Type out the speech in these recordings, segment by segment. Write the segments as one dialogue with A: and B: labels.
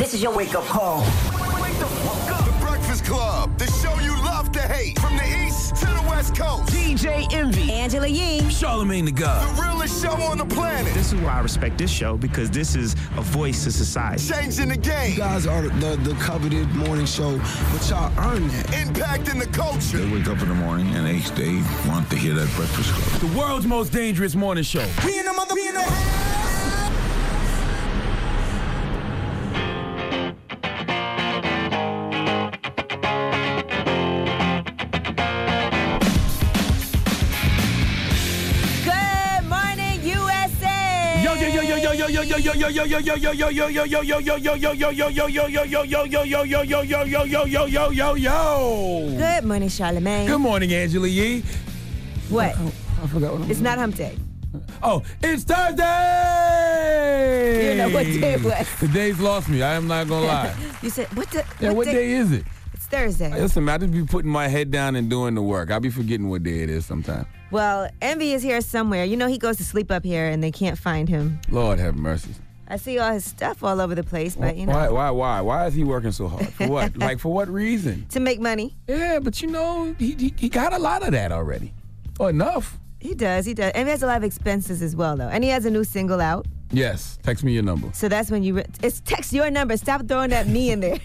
A: This is your wake-up call.
B: Wake the fuck up. The Breakfast Club, the show you love to hate. From the East to the West Coast.
C: DJ Envy.
D: Angela Yee.
E: Charlamagne the God.
B: The realest show on the planet.
F: This is why I respect this show, because this is a voice to society.
B: Changing the game.
G: You guys are the coveted morning show, but y'all earn that.
B: Impacting the culture.
H: They wake up in the morning and they want to hear that Breakfast Club.
E: The world's most dangerous morning show.
G: We in the mother, we in the
D: Good morning, Charlamagne.
E: Good morning, Angela Yee.
D: What?
E: I forgot what
D: It's not hump day.
E: Oh, it's Thursday!
D: You know what day it was.
E: The day's lost me. I am not going to lie.
D: You said, what
E: day is it?
D: It's Thursday.
E: Listen, man, I just be putting my head down and doing the work. I'll be forgetting what day it is sometimes.
D: Well, Envy is here somewhere. You know he goes to sleep up here and they can't find him.
E: Lord have mercy.
D: I see all his stuff all over the place, but you know.
E: Why is he working so hard? For what? Like, for what reason?
D: To make money.
E: Yeah, but you know, he got a lot of that already. Or enough.
D: He does. Envy has a lot of expenses as well, though. And he has a new single out.
E: Yes. Text me your number.
D: So that's when it's text your number. Stop throwing that me in there.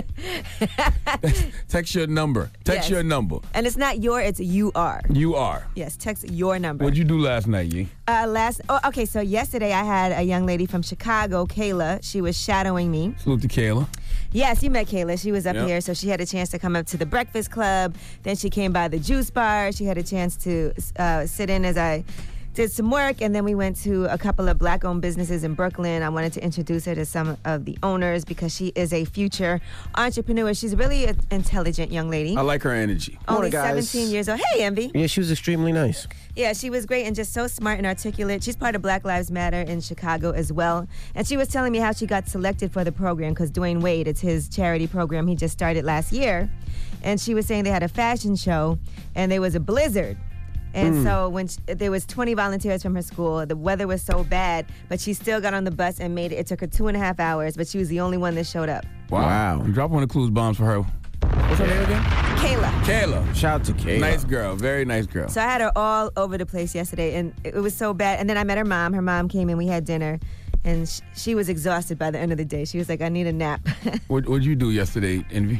E: Text your number. Text your number.
D: And it's not your, it's you are.
E: You are.
D: Yes, text your number.
E: What'd you do last night, Yee?
D: So yesterday I had a young lady from Chicago, Kayla. She was shadowing me.
E: Salute to Kayla.
D: Yes, you met Kayla. She was up here, so she had a chance to come up to the Breakfast Club. Then she came by the juice bar. She had a chance to sit in as I did some work, and then we went to a couple of black-owned businesses in Brooklyn. I wanted to introduce her to some of the owners because she is a future entrepreneur. She's really an intelligent young lady.
E: I like her energy.
D: Only 17 years old. Hey, Envy.
C: Yeah, she was extremely nice.
D: Yeah, she was great and just so smart and articulate. She's part of Black Lives Matter in Chicago as well. And she was telling me how she got selected for the program because Dwayne Wade, it's his charity program he just started last year. And she was saying they had a fashion show and there was a blizzard. And so when there was 20 volunteers from her school, the weather was so bad, but she still got on the bus and made it. It took her 2.5 hours, but she was the only one that showed up.
E: Wow. Drop one of the clues bombs for her. What's her name again? Kayla.
C: Shout out to Kayla.
E: Nice girl. Very nice girl.
D: So I had her all over the place yesterday, and it was so bad. And then I met her mom. Her mom came in. We had dinner. And she was exhausted by the end of the day. She was like, I need a nap.
E: What'd you do yesterday, Envy?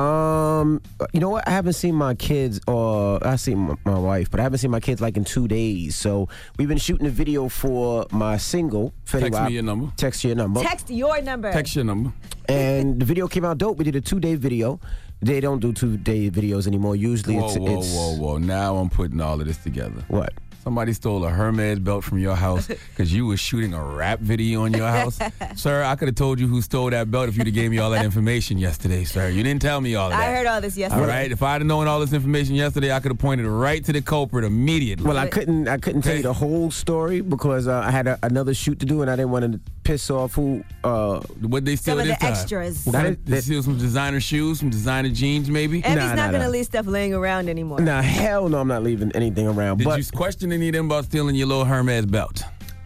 C: You know what? I haven't seen my kids, or I've seen my wife, but I haven't seen my kids like in 2 days. So we've been shooting a video for my single.
E: Text me your number.
C: Text your number.
D: Text your number.
E: Text your number.
C: And the video came out dope. We did a 2-day video. They don't do 2-day videos anymore. Usually
E: Whoa. Now I'm putting all of this together.
C: What?
E: Somebody stole a Hermes belt from your house because you were shooting a rap video in your house. Sir, I could have told you who stole that belt if you'd have gave me all that information yesterday, sir. You didn't tell me all of that.
D: I heard all this yesterday.
E: All right? If I'd have known all this information yesterday, I could have pointed right to the culprit immediately.
C: Well, I couldn't tell you the whole story because I had another shoot to do and I didn't want to piss off who.
E: What they steal
D: some of
E: this
D: the
E: time?
D: extras.
E: They steal some designer shoes, some designer jeans, maybe?
D: Envy's not going to leave stuff laying around anymore.
C: Nah, hell no, I'm not leaving anything around.
E: Did you question any of them about stealing your little Hermes belt?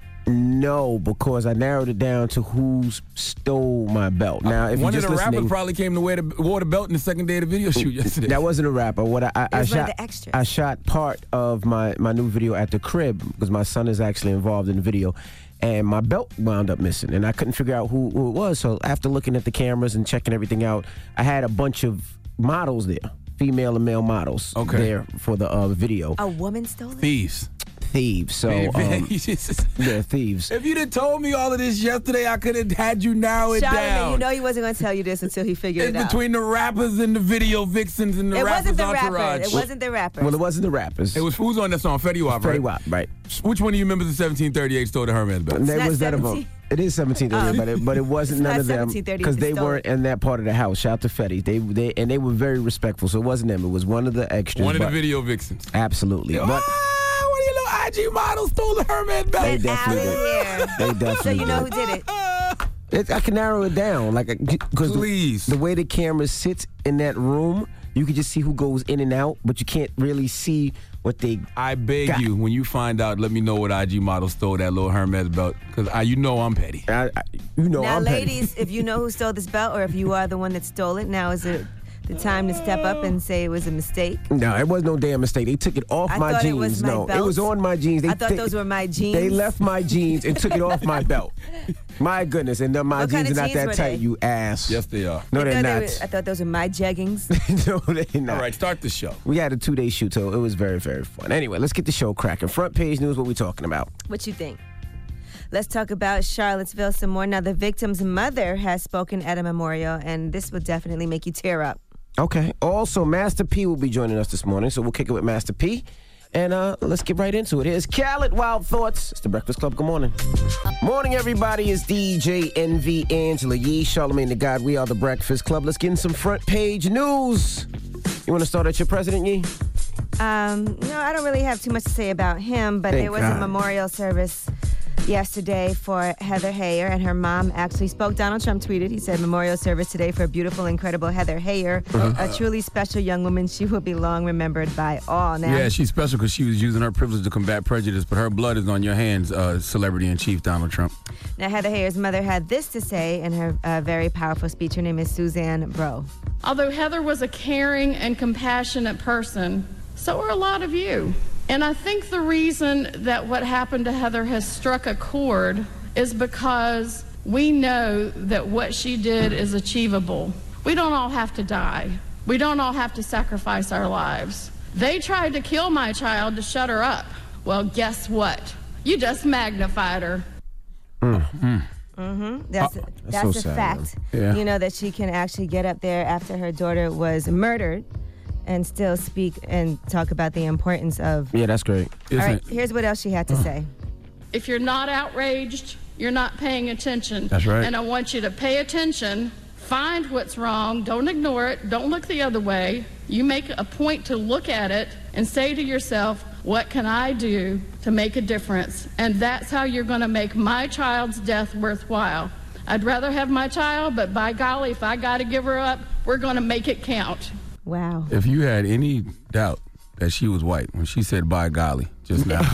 C: No, because I narrowed it down to who stole my belt. Now, if
E: one
C: you're
E: of
C: just
E: the rappers probably came to wore the belt in the second day of the video shoot yesterday.
C: That wasn't a rapper. What I shot,
D: the extras.
C: I shot part of my new video at the crib because my son is actually involved in the video. And my belt wound up missing, and I couldn't figure out who it was. So after looking at the cameras and checking everything out, I had a bunch of models there, female and male models there for the video.
D: A woman stole it?
C: Thieves. So they're thieves.
E: If you'd have told me all of this yesterday, I could have had you narrow it down.
D: You know he wasn't going to tell you this until he figured it out.
E: It's between the rappers and the video vixens and the rappers' entourage.
D: It wasn't the rappers.
C: Well, it wasn't the rappers.
E: It was who's on that song? Fetty Wap, right?
C: Fetty Wap, right.
E: Which one of you members of 1738 stole the Hermes belt?
C: There was that of them. It is 1738, but it wasn't none of them because they weren't in that part of the house. Shout out to Fetty. They were very respectful, so it wasn't them. It was one of the extras.
E: One of the video vixens.
C: Absolutely.
E: One of your little IG models stole the Hermes belt.
C: They definitely did. They definitely
D: So you know who did it?
C: I can narrow it down, because
E: please,
C: the way the camera sits in that room, you can just see who goes in and out, but you can't really see what they
E: I beg
C: got.
E: you, when you find out, let me know what IG model stole that little Hermes belt, because you know I'm petty.
C: Now,
D: Now,
C: I'm petty.
D: ladies, if you know who stole this belt or if you are the one that stole it, now is it the time to step up and say it was a mistake?
C: No, it was no damn mistake. They took it off
D: I
C: my
D: thought
C: jeans.
D: it was my
C: No, it
D: belt.
C: was on my jeans.
D: I thought those were my jeans.
C: They left my jeans and took it off my belt. My goodness, and my
D: What kind
C: jeans are
D: of
C: not
D: jeans
C: that
D: were
C: tight,
D: they?
C: you ass.
E: Yes, they are.
C: No, they're not.
D: I thought those were my jeggings.
C: No, they're not.
E: All right, start the show.
C: We had a 2-day shoot, so it was very, very fun. Anyway, let's get the show cracking. Front page news, what we talking about?
D: What you think? Let's talk about Charlottesville some more. Now, the victim's mother has spoken at a memorial, and this will definitely make you tear up.
C: Okay. Also, Master P will be joining us this morning, so we'll kick it with Master P. And let's get right into it. Here's Khaled, Wild Thoughts. It's the Breakfast Club. Good morning. Morning, everybody. It's DJ NV, Angela Yee, Charlamagne the God. We are the Breakfast Club. Let's get in some front page news. You want to start at your president, Yee?
D: No, I don't really have too much to say about him, but
C: Thank
D: there was
C: God.
D: a memorial service yesterday for Heather Heyer, and her mom actually spoke. Donald Trump tweeted, he said, memorial service today for beautiful, incredible Heather Heyer, a truly special young woman. She will be long remembered by all. Now,
E: Yeah, she's special because she was using her privilege to combat prejudice, but her blood is on your hands, celebrity-in-chief Donald Trump.
D: Now, Heather Heyer's mother had this to say in her very powerful speech. Her name is Suzanne Bro.
A: Although Heather was a caring and compassionate person, so are a lot of you. And I think the reason that what happened to Heather has struck a chord is because we know that what she did is achievable. We don't all have to die. We don't all have to sacrifice our lives. They tried to kill my child to shut her up. Well, guess what? You just magnified her.
D: That's
C: so
D: a
C: sad,
D: fact.
E: man. Yeah.
D: You know, that she can actually get up there after her daughter was murdered and still speak and talk about the importance of.
C: Yeah, that's great.
D: All right, here's what else she had to say.
A: If you're not outraged, you're not paying attention.
E: That's right.
A: And I want you to pay attention, find what's wrong, don't ignore it, don't look the other way. You make a point to look at it and say to yourself, what can I do to make a difference? And that's how you're going to make my child's death worthwhile. I'd rather have my child, but by golly, if I got to give her up, we're going to make it count.
D: Wow.
E: If you had any doubt that she was white when she said by golly just now.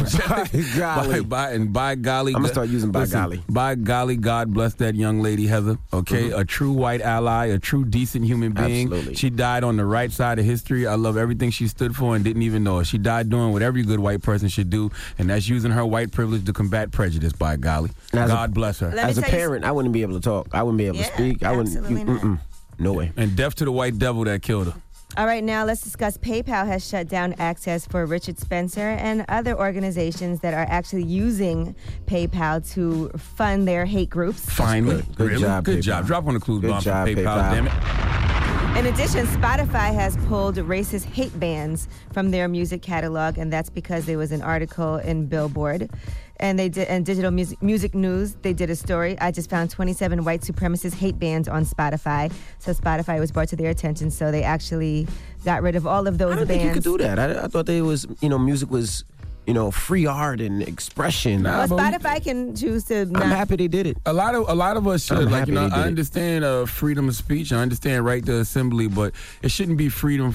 E: by golly.
C: I'm going to start using by golly.
E: By golly, God bless that young lady, Heather. Okay? A true white ally, a true decent human being.
C: Absolutely.
E: She died on the right side of history. I love everything she stood for and didn't even know it. She died doing what every good white person should do, and that's using her white privilege to combat prejudice, by golly. God bless her.
D: Let me
C: As a
D: tell you
C: parent, I wouldn't be able to talk. I wouldn't be able to
D: Yeah,
C: speak. I wouldn't.
D: absolutely not.
C: No way.
E: And death to the white devil that killed her.
D: All right, now let's discuss PayPal has shut down access for Richard Spencer and other organizations that are actually using PayPal to fund their hate groups.
E: Finally.
C: Good
E: Really?
C: job,
E: Good
C: PayPal.
E: job. Drop on the clues
C: Good
E: bomb
C: job,
E: for PayPal,
C: PayPal.
E: damn it.
D: In addition, Spotify has pulled racist hate bands from their music catalog, and that's because there was an article in Billboard. And they did, and Digital Music News, they did a story. I just found 27 white supremacist hate bands on Spotify. So Spotify was brought to their attention, so they actually got rid of all of those
C: I didn't
D: bands.
C: think you could do that. I thought they was, music was, free art and expression.
E: Nah,
D: Well,
E: but
D: Spotify can choose to not.
C: I'm happy they did it.
E: A lot of us should.
C: I'm
E: Like,
C: happy they did
E: I
C: it.
E: understand freedom of speech. I understand right to assembly, but it shouldn't be freedom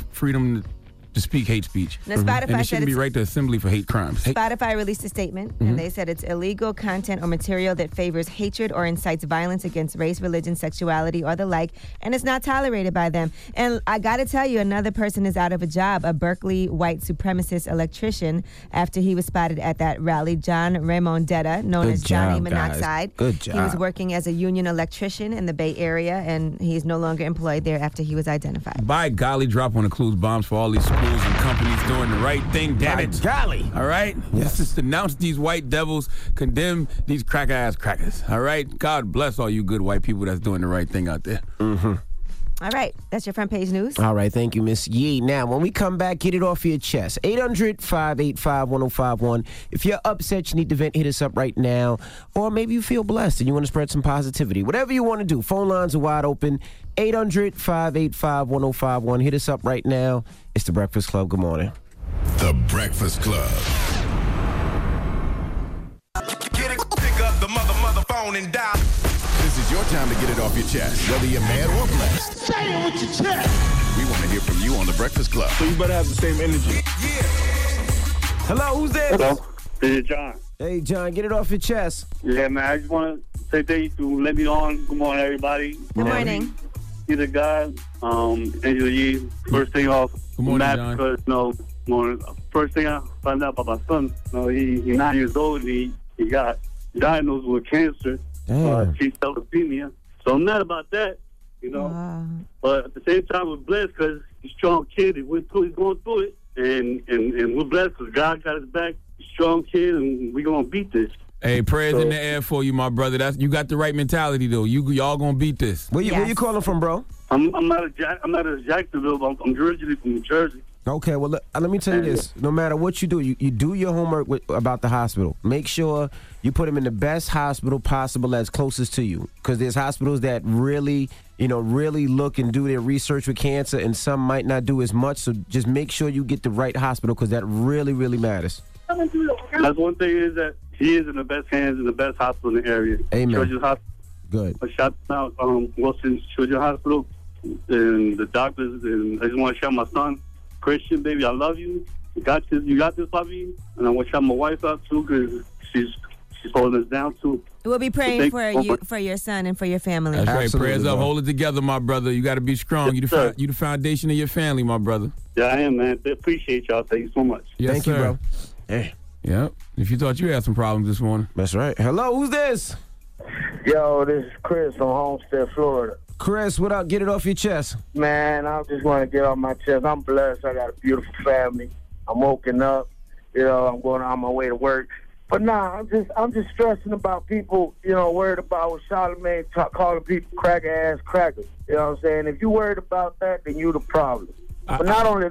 E: to speak hate speech.
D: Now, Spotify
E: And it
D: said
E: shouldn't be
D: it's-
E: right to assembly for hate crimes.
D: Spotify released a statement, and they said it's illegal content or material that favors hatred or incites violence against race, religion, sexuality, or the like, and it's not tolerated by them. And I got to tell you, another person is out of a job, a Berkeley white supremacist electrician, after he was spotted at that rally. John Raymondetta, known
C: Good
D: as Johnny
C: job, guys.
D: Monoxide.
C: Good
D: He was
C: job.
D: working as a union electrician in the Bay Area, and he's no longer employed there after he was identified.
E: By golly, drop on the clues bombs for all these schools and companies doing the right thing. Damn it.
C: golly.
E: All right? Let's just denounce these white devils, condemn these cracker-ass crackers. All right? God bless all you good white people that's doing the right thing out there.
D: All right, that's your front page news.
C: All right, thank you, Miss Yee. Now, when we come back, get it off your chest. 800-585-1051. If you're upset, you need to vent, hit us up right now. Or maybe you feel blessed and you want to spread some positivity. Whatever you want to do, phone lines are wide open. 800-585-1051. Hit us up right now. It's The Breakfast Club. Good morning.
B: The Breakfast Club. Get it, pick up the mother phone and dial. This is your time to get it off your chest, whether you're mad or blessed.
G: Say it with your chest.
B: We want to hear from you on The Breakfast Club.
F: So you better have the same energy.
C: Hello, who's this?
I: Hello, this is John.
C: Hey, John, get it off your chest.
I: Yeah, man, I just want to say thank you to let me on. Good morning, everybody.
D: Good morning.
I: He's a guy, Angela Yee. First thing off,
E: Good morning,
I: mad
E: John.
I: because, first thing I found out about my son, he's 9 years old and he got diagnosed with cancer, T-cell leukemia. So I'm mad about that,
D: Wow.
I: But at the same time, we're blessed because he's a strong kid. He's going through it, and we're blessed because God got his back. He's a strong kid, and we're going to beat this.
E: Hey, prayers in the air for you, my brother. You got the right mentality, though. Y'all gonna beat this.
C: Where you calling from, bro?
I: I'm not a Jacksonville, but I'm originally from New Jersey.
C: Okay, well, let me tell you this. No matter what you do, you do your homework about the hospital. Make sure you put him in the best hospital possible that's closest to you. Because there's hospitals that really look and do their research with cancer, and some might not do as much. So just make sure you get the right hospital because that really, really matters.
I: That's one thing is that he is in the best hands in the best hospital in the area.
C: Amen.
I: Children's Hospital.
C: Good.
I: I shout out Wilson's Children's Hospital and the doctors, and I just want to shout my son, Christian, baby, I love you. You got this, puppy. And I want to shout my wife out too because she's holding us down too.
D: We'll be praying for your son and for your family.
E: That's right.
C: Absolutely,
E: Prayers up.
C: bro.
E: Hold it together, my brother. You got to be strong.
I: Yes,
E: You the foundation of your family, my brother.
I: Yeah, I am, man. I appreciate y'all. Thank you so much.
E: Yes,
C: Thank
E: sir.
C: you, bro. Hey,
E: Yep. If you thought you had some problems this morning.
C: that's right. Hello, who's this?
J: Yo, this is Chris from Homestead, Florida.
C: Chris, what up? Get it off your chest.
J: Man, I just want to get off my chest. I'm blessed. I got a beautiful family. I'm woken up. I'm going on my way to work. But I'm just stressing about people, worried about what Charlamagne calling people cracker-ass crackers. You know what I'm saying? If you worried about that, then you the problem. But not only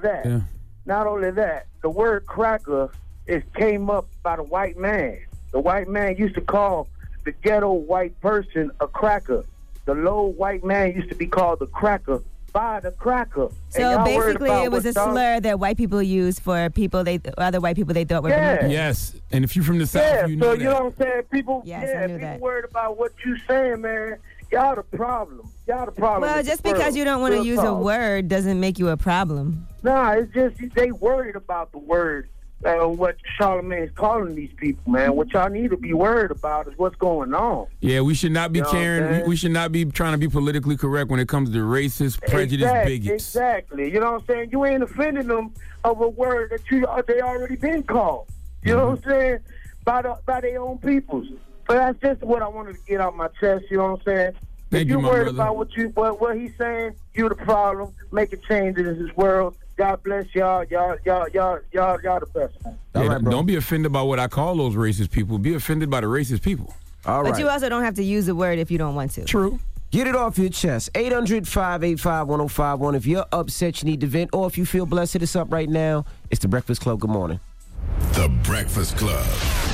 J: that, the word cracker came up by the white man. The white man used to call the ghetto white person a cracker. The low white man used to be called the cracker by the cracker.
D: So basically, it was a slur that white people use for other white people they thought were.
J: Yeah.
E: Yes. And if you're from the South, you know that.
J: You know what I'm saying? People,
D: Yes, I knew
J: people
D: that.
J: worried about what you saying, man. Y'all the problem.
D: Well, just because you don't want to use a word doesn't make you a problem.
J: Nah, it's just they worried about the word. What Charlamagne is calling these people, man. What y'all need to be worried about is what's going on.
E: Yeah, we should not be caring. We should not be trying to be politically correct when it comes to racist, prejudiced bigots.
J: Exactly. You know what I'm saying? You ain't offending them of a word that they already been called. You know what I'm saying? By their own peoples. But that's just what I wanted to get out my chest. You know what I'm saying?
E: Thank
J: if
E: you,
J: you're
E: my
J: worried
E: brother.
J: about what he's saying, you the problem. Make a change in this world. God bless y'all. Y'all the best, man.
C: All right, bro.
E: Don't be offended by what I call those racist people. Be offended by the racist people.
C: All right.
D: But you also don't have to use a word if you don't want to.
E: True.
C: Get it off your chest. 800-585-1051. If you're upset, you need to vent, or if you feel blessed, hit us up right now. It's The Breakfast Club. Good morning.
B: The Breakfast Club.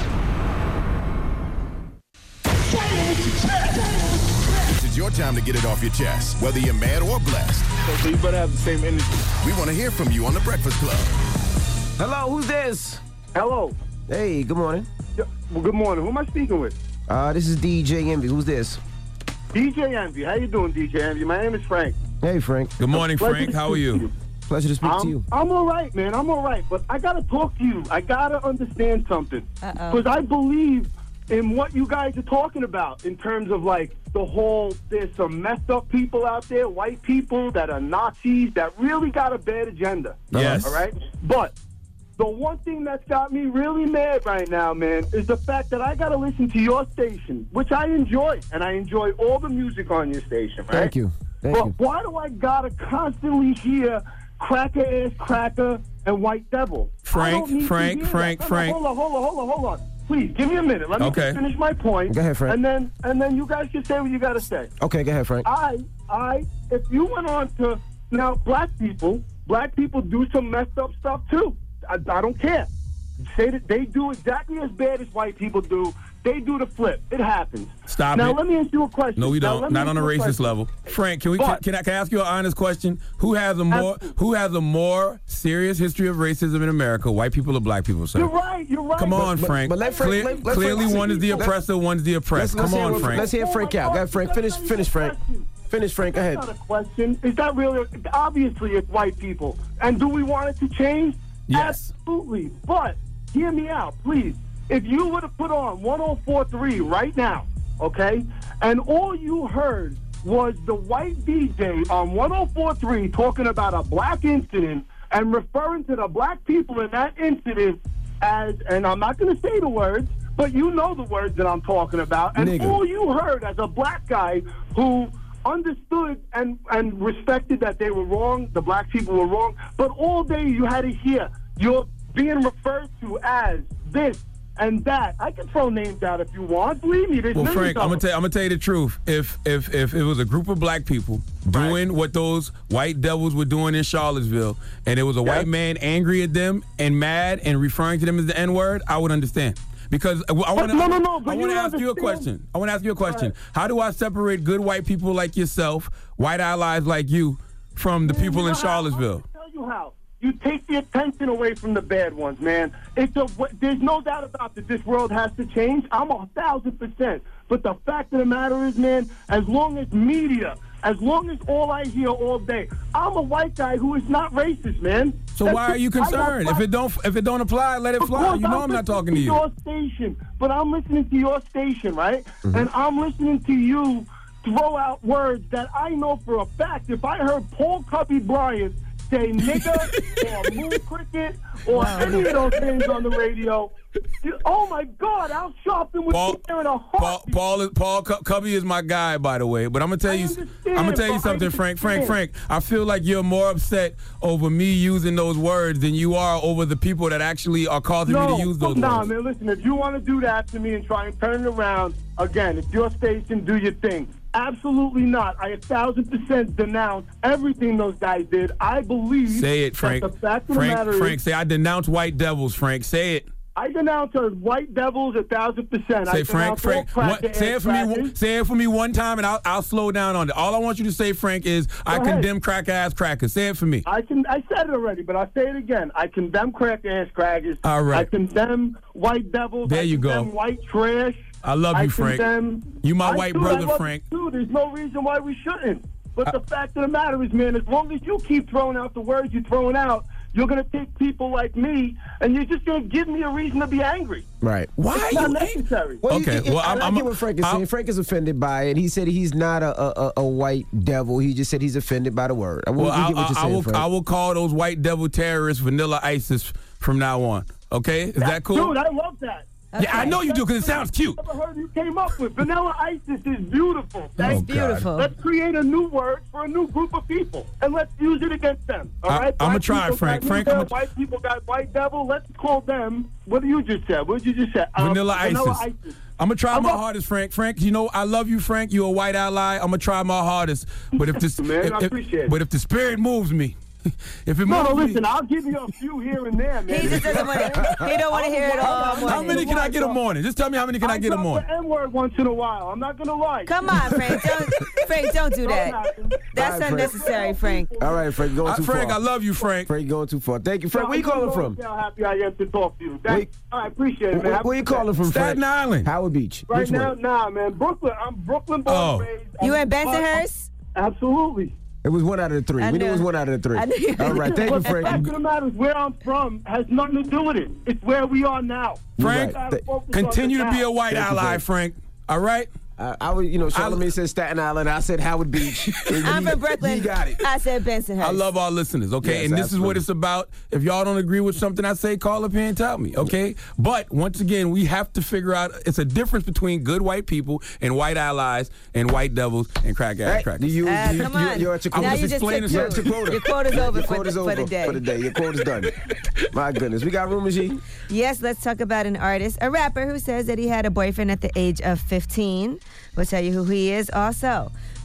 B: This is your time to get it off your chest, whether you're mad or blessed.
F: So you better have the same energy.
B: We want to hear from you on The Breakfast Club.
C: Hello, who's this?
F: Hello.
C: Hey, good morning.
F: Well, good morning. Who am I speaking with?
C: This is DJ Envy. Who's this?
F: DJ Envy. How you doing, DJ Envy? My name is Frank.
C: Hey, Frank.
E: Good morning,
F: Pleasure
E: Frank.
F: to
E: How are
F: speak to
E: you?
C: Pleasure to speak to you.
F: I'm all right, man. I'm all right. But I got to talk to you. I got to understand something. Because I believe in what you guys are talking about in terms of, like, the whole, there's some messed up people out there, white people that are Nazis that really got a bad agenda.
E: Yes.
F: All right? But the one thing that's got me really mad right now, man, is the fact that I got to listen to your station, which I enjoy. And I enjoy all the music on your station, right?
C: Thank you.
F: But why do I got to constantly hear cracker-ass cracker and white devil?
E: Frank.
F: Hold on. Please, give me a minute. Let me just finish my point.
C: Go ahead, Frank.
F: And then you guys can say what you got to say.
C: Okay, go ahead, Frank.
F: If you went on to, now, black people do some messed up stuff, too. I don't care. Say that they do exactly as bad as white people do. they do the flip. It happens.
E: Stop
F: now,
E: it.
F: let me ask you a question.
E: No, we
F: Now,
E: don't.
F: let me
E: Not on a
F: ask you
E: racist
F: question.
E: level. Frank, can I ask you an honest question? Who has a more serious history of racism in America? White people or black people, sir?
F: You're right.
E: Come on, Frank.
C: But let Frank. let
E: Clearly,
C: Frank
E: one is the oppressor, one's the oppressed. Come on, Frank.
C: Let's hear Frank out. Go ahead, Frank. Finish, Frank. Finish, Frank. Go ahead.
F: That's not a question. Is that really? Obviously, it's white people. And do we want it to change?
E: Yes.
F: Absolutely. But hear me out, please. If you would have put on 104.3 right now, okay, and all you heard was the white DJ on 104.3 talking about a black incident and referring to the black people in that incident as, and I'm not going to say the words, but you know the words that I'm talking about, and
C: Nigga.
F: all you heard as a black guy who understood and respected that they were wrong, the black people were wrong, but all day you had to hear you're being referred to as this and that. I can throw names out if you want. Believe me, there's
E: Well,
F: millions
E: Frank,
F: of
E: I'm
F: them.
E: gonna tell you the truth. If it was a group of black people doing what those white devils were doing in Charlottesville, and it was a white man angry at them and mad and referring to them as the N-word, I would understand. Because I want to ask you a question. I want to ask you a question. How do I separate good white people like yourself, white allies like you, from the people in Charlottesville?
F: I'll tell you how. You take the attention away from the bad ones, man. There's no doubt about that this world has to change. I'm 1,000%. But the fact of the matter is, man, as long as media, as long as all I hear all day, I'm a white guy who is not racist, man.
E: So why are you concerned? If it don't apply, let it fly. You know I'm not talking to you.
F: Your station, but I'm listening to your station, right? And I'm listening to you throw out words that I know for a fact. If I heard Paul Cubby Bryant say nigger or moon cricket or any of those things on the radio, oh my God, Al Sharpton would be there in a heartbeat.
E: Paul Cubby is my guy, by the way. But I'm gonna tell you something, Frank. I feel like you're more upset over me using those words than you are over the people that actually are causing me to use those words.
F: No, man, listen, if you want to do that to me and try and turn it around, again, it's your station, do your thing. Absolutely not. I 1,000% denounce everything those guys did. I believe.
E: Say it, Frank.
F: That the fact of the matter
E: Frank,
F: is,
E: say I denounce white devils, Frank. Say it.
F: I denounce those white devils 1,000%.
E: Say, Frank. Say it for me. Say it for me one time, and I'll slow down on it. All I want you to say, Frank, is I condemn crack-ass crackers. Say it for me.
F: I said it already, but I'll say it again. I condemn crack-ass crackers.
E: All right.
F: I condemn white devils.
E: There you go.
F: I condemn white trash.
E: I love you, Frank. You my white brother, Frank.
F: There's no reason why we shouldn't. But the fact of the matter is, man, as long as you keep throwing out the words you're throwing out, you're going to take people like me, and you're just going to give me a reason to be angry.
C: Right.
F: Why it's not necessary.
C: Well,
E: okay.
C: I get what Frank is saying. Frank is offended by it. He said he's not a white devil. He just said he's offended by the word. I
E: will call those white devil terrorists Vanilla ISIS from now on. Okay? Is that cool?
F: Dude, I love that.
E: Yeah, I know you do because it sounds cute.
F: I never heard you came up with. Vanilla ISIS is beautiful.
D: That's beautiful.
F: Let's create a new word for a new group of people, and let's use it against them. All right?
E: I'm going to try it, Frank.
F: White people got white devil. Let's call them. What did you just say? What did you just say?
E: Vanilla ISIS. I'm going to try my hardest, Frank. Frank, you know, I love you, Frank. You're a white ally. I'm going to try my hardest. But if this,
F: man, I appreciate it.
E: But if the spirit moves me, if it
F: no,
E: moves
F: listen, I'll give you a few here and there, man.
D: He just doesn't want to. He don't want to hear it all.
E: How many can I get a morning? Just tell me how many can I get a morning?
F: I drop the N-word once in a while. I'm not gonna lie.
D: Come on, Frank. Don't do that. That's unnecessary, Frank.
C: All right, Frank, going too far.
E: Frank, I love you, Frank.
C: Frank, going too far. Thank you, Frank. Where you calling from?
F: How happy I am to talk to you. I appreciate it, man.
C: Where you calling from, Frank?
E: Staten Island.
C: Howard Beach.
F: Right now, nah, man. Brooklyn. I'm Brooklyn born and raised.
D: You in Bensonhurst?
F: Absolutely.
C: It was one out of the three. We knew it was one out of the three. All right, thank you, Frank.
F: The fact of the matter is where I'm from has nothing to do with it. It's where we are now.
E: Frank, continue to be a white ally, Frank. All right?
C: I was, Charlamagne said Staten Island. I said Howard Beach.
D: I'm from Brooklyn.
C: He got it.
D: I said Bensonhurst.
E: I love our listeners, okay?
C: Yes,
E: and this is what it's about. If y'all don't agree with something I say, call up here and tell me, okay? But once again, we have to figure out it's a difference between good white people and white allies and white devils and crackers.
D: Come on.
C: You're at your quota.
D: Now you just took two. Your quota's over for the day.
C: For the day. Your quota's done. My goodness. We got rumors, G?
D: Yes, let's talk about an artist, a rapper who says that he had a boyfriend at the age of 15. We'll tell you who he is also.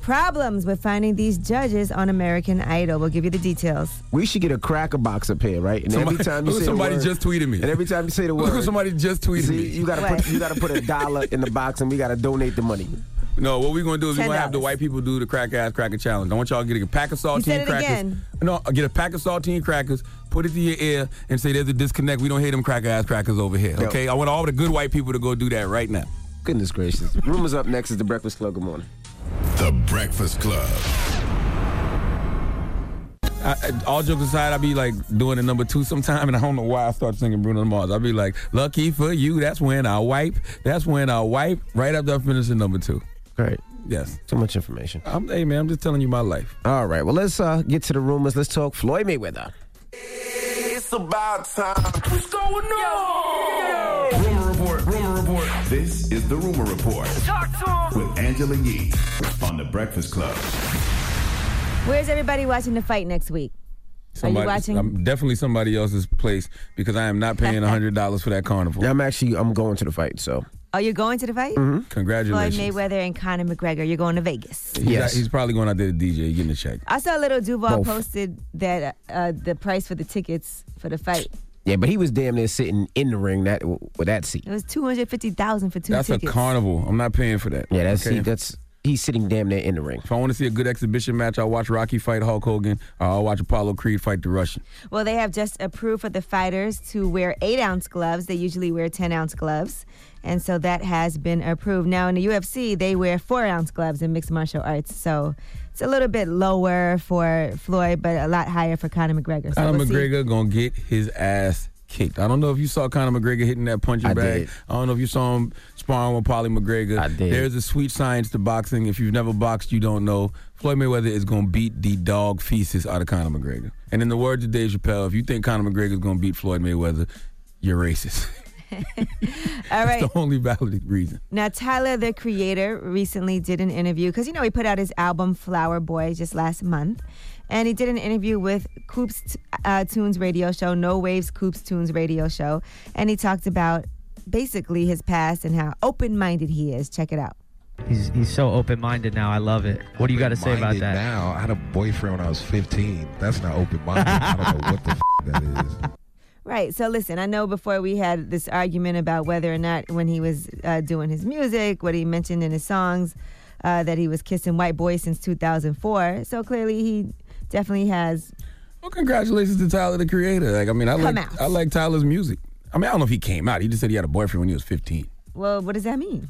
D: problems with finding these judges on American Idol. We'll give you the details.
C: We should get a cracker box up here, right? And every time you say
E: somebody
C: the word,
E: just tweeted me.
C: And every time you say the word,
E: somebody just tweeted me.
C: You gotta put $1 in the box, and we gotta donate the money.
E: No, what we're going to do is we're going to have the white people do the cracker challenge. I want y'all to get a pack of saltine crackers.
D: Again.
E: No, get a pack of saltine crackers, put it to your ear, and say there's a disconnect. We don't hate them crackers over here, okay? I want all the good white people to go do that right now.
C: Goodness gracious. Rumors up next is The Breakfast Club. Good morning.
B: The Breakfast Club.
E: All jokes aside, I be like doing the number 2 sometime, and I don't know why I start singing Bruno Mars. I be like, lucky for you, that's when I wipe. That's when I wipe. Right after I finish the number 2.
C: Great.
E: Yes.
C: Too much information.
E: Hey, man, I'm just telling you my life.
C: All right. Well, let's get to the rumors. Let's talk Floyd Mayweather.
B: It's about time. What's going on? Rumor report. This is the Rumor Report. Talk to him. With Angela Yee on The Breakfast Club.
D: Where's everybody watching the fight next week? Are you watching?
E: I'm definitely somebody else's place because I am not paying $100 for that carnival.
C: Yeah, I'm going to the fight, so.
D: Oh, you're going to the fight?
C: Mm-hmm.
E: Congratulations.
D: Floyd Mayweather and Conor McGregor. You're going to Vegas.
C: Yes.
E: He's probably going out there to DJ, getting a check.
D: I saw Little Duval posted that the price for the tickets for the fight.
C: Yeah, but he was damn near sitting in the ring with that seat.
D: It was $250,000 for 2
E: That's
D: tickets.
E: a carnival. I'm not paying for that.
C: Yeah, he's sitting damn near in the ring.
E: If I want to see a good exhibition match, I'll watch Rocky fight Hulk Hogan, or I'll watch Apollo Creed fight the Russian.
D: Well, they have just approved for the fighters to wear 8-ounce gloves. They usually wear 10-ounce gloves. And so that has been approved. Now, in the UFC, they wear 4-ounce gloves in mixed martial arts. So it's a little bit lower for Floyd, but a lot higher for Conor McGregor. So
E: Conor McGregor going to get his ass kicked. I don't know if you saw Conor McGregor hitting that punching bag.
C: Did.
E: I don't know if you saw him sparring with Paulie McGregor.
C: I did.
E: There's a sweet science to boxing. If you've never boxed, you don't know. Floyd Mayweather is going to beat the dog feces out of Conor McGregor. And in the words of Dave Chappelle, if you think Conor McGregor is going to beat Floyd Mayweather, you're racist.
D: All right.
E: That's the only valid reason.
D: Now, Tyler, the Creator, recently did an interview because, he put out his album Flower Boy just last month. And he did an interview with Coops Tunes radio show, No Waves Coops Tunes radio show. And he talked about basically his past and how open-minded he is. Check it out.
K: He's so open-minded now. I love it. What do you got to say about that?
L: Now, I had a boyfriend when I was 15. That's not open-minded. I don't know what the that is.
D: Right. So listen, I know before we had this argument about whether or not when he was doing his music, what he mentioned in his songs, that he was kissing white boys since 2004. So clearly he definitely has.
E: Well, congratulations to Tyler, the Creator. I like Tyler's music. I don't know if he came out. He just said he had a boyfriend when he was 15.
D: Well, what does that mean?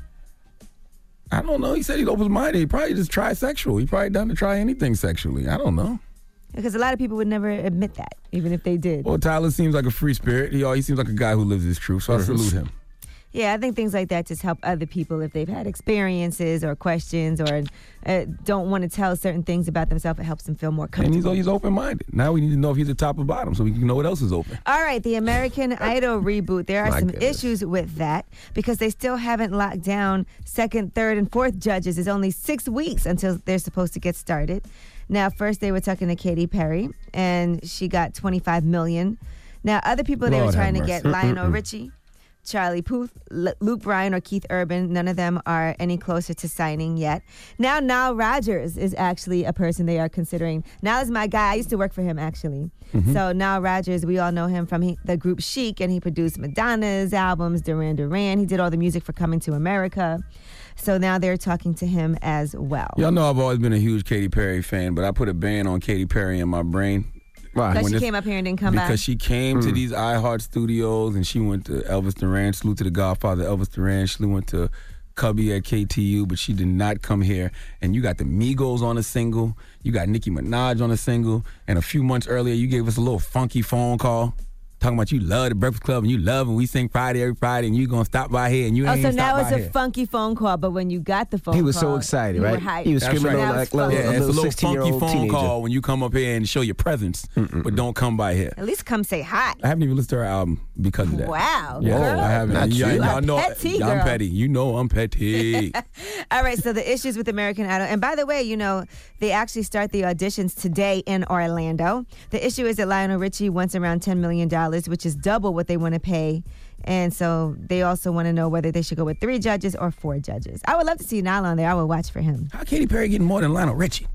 E: I don't know. He said he's open-minded. He probably just trisexual. He probably down to try anything sexually. I don't know.
D: Because a lot of people would never admit that, even if they did.
E: Well, Tyler seems like a free spirit. He seems like a guy who lives his truth, so I salute him.
D: Yeah, I think things like that just help other people if they've had experiences or questions or don't want to tell certain things about themselves. It helps them feel more comfortable.
E: And he's open-minded. Now we need to know if he's the top or bottom so we can know what else is open.
D: All right, the American Idol reboot. There are some issues with that because they still haven't locked down second, third, and fourth judges. It's only 6 weeks until they're supposed to get started. Now, first they were talking to Katy Perry, and she got $25 million. Now, other people they were trying to get Lionel Richie, Charlie Puth, Luke Bryan, or Keith Urban. None of them are any closer to signing yet. Now, Nile Rodgers is actually a person they are considering. Nile is my guy. I used to work for him, actually. Mm-hmm. So Nile Rodgers, we all know him from the group Chic, and he produced Madonna's albums, Duran Duran. He did all the music for Coming to America. So now they're talking to him as well.
E: Y'all know I've always been a huge Katy Perry fan, but I put a ban on Katy Perry in my brain.
D: Because she came up here and didn't come back?
E: Because she came to these iHeart studios and she went to Elvis Duran. Salute to the Godfather, Elvis Duran. She went to Cubby at KTU, but she did not come here. And you got the Migos on a single. You got Nicki Minaj on a single. And a few months earlier, you gave us a little funky phone call. Talking about you love the Breakfast Club and you love when we sing Friday every Friday and you gonna stop by here and you ain't
D: so now
E: stop
D: it's a funky phone call, but when you got the phone call,
C: he was so excited, right? He was screaming like
E: it's a little funky phone
C: teenager.
E: call when you come up here and show your presence, but don't come by here.
D: At least come say hi.
E: I haven't even listened to her album because of that.
D: Wow.
E: Yeah,
D: girl.
E: I haven't. Y'all know
D: petty,
E: I'm petty. You know I'm petty.
D: All right, so the issues with American Idol. And by the way, they actually start the auditions today in Orlando. The issue is that Lionel Richie wants around $10 million $1,000, which is double what they want to pay. And so they also want to know whether they should go with 3 judges or 4 judges. I would love to see Nile on there. I would watch for him.
E: How Katy Perry getting more than Lionel Richie?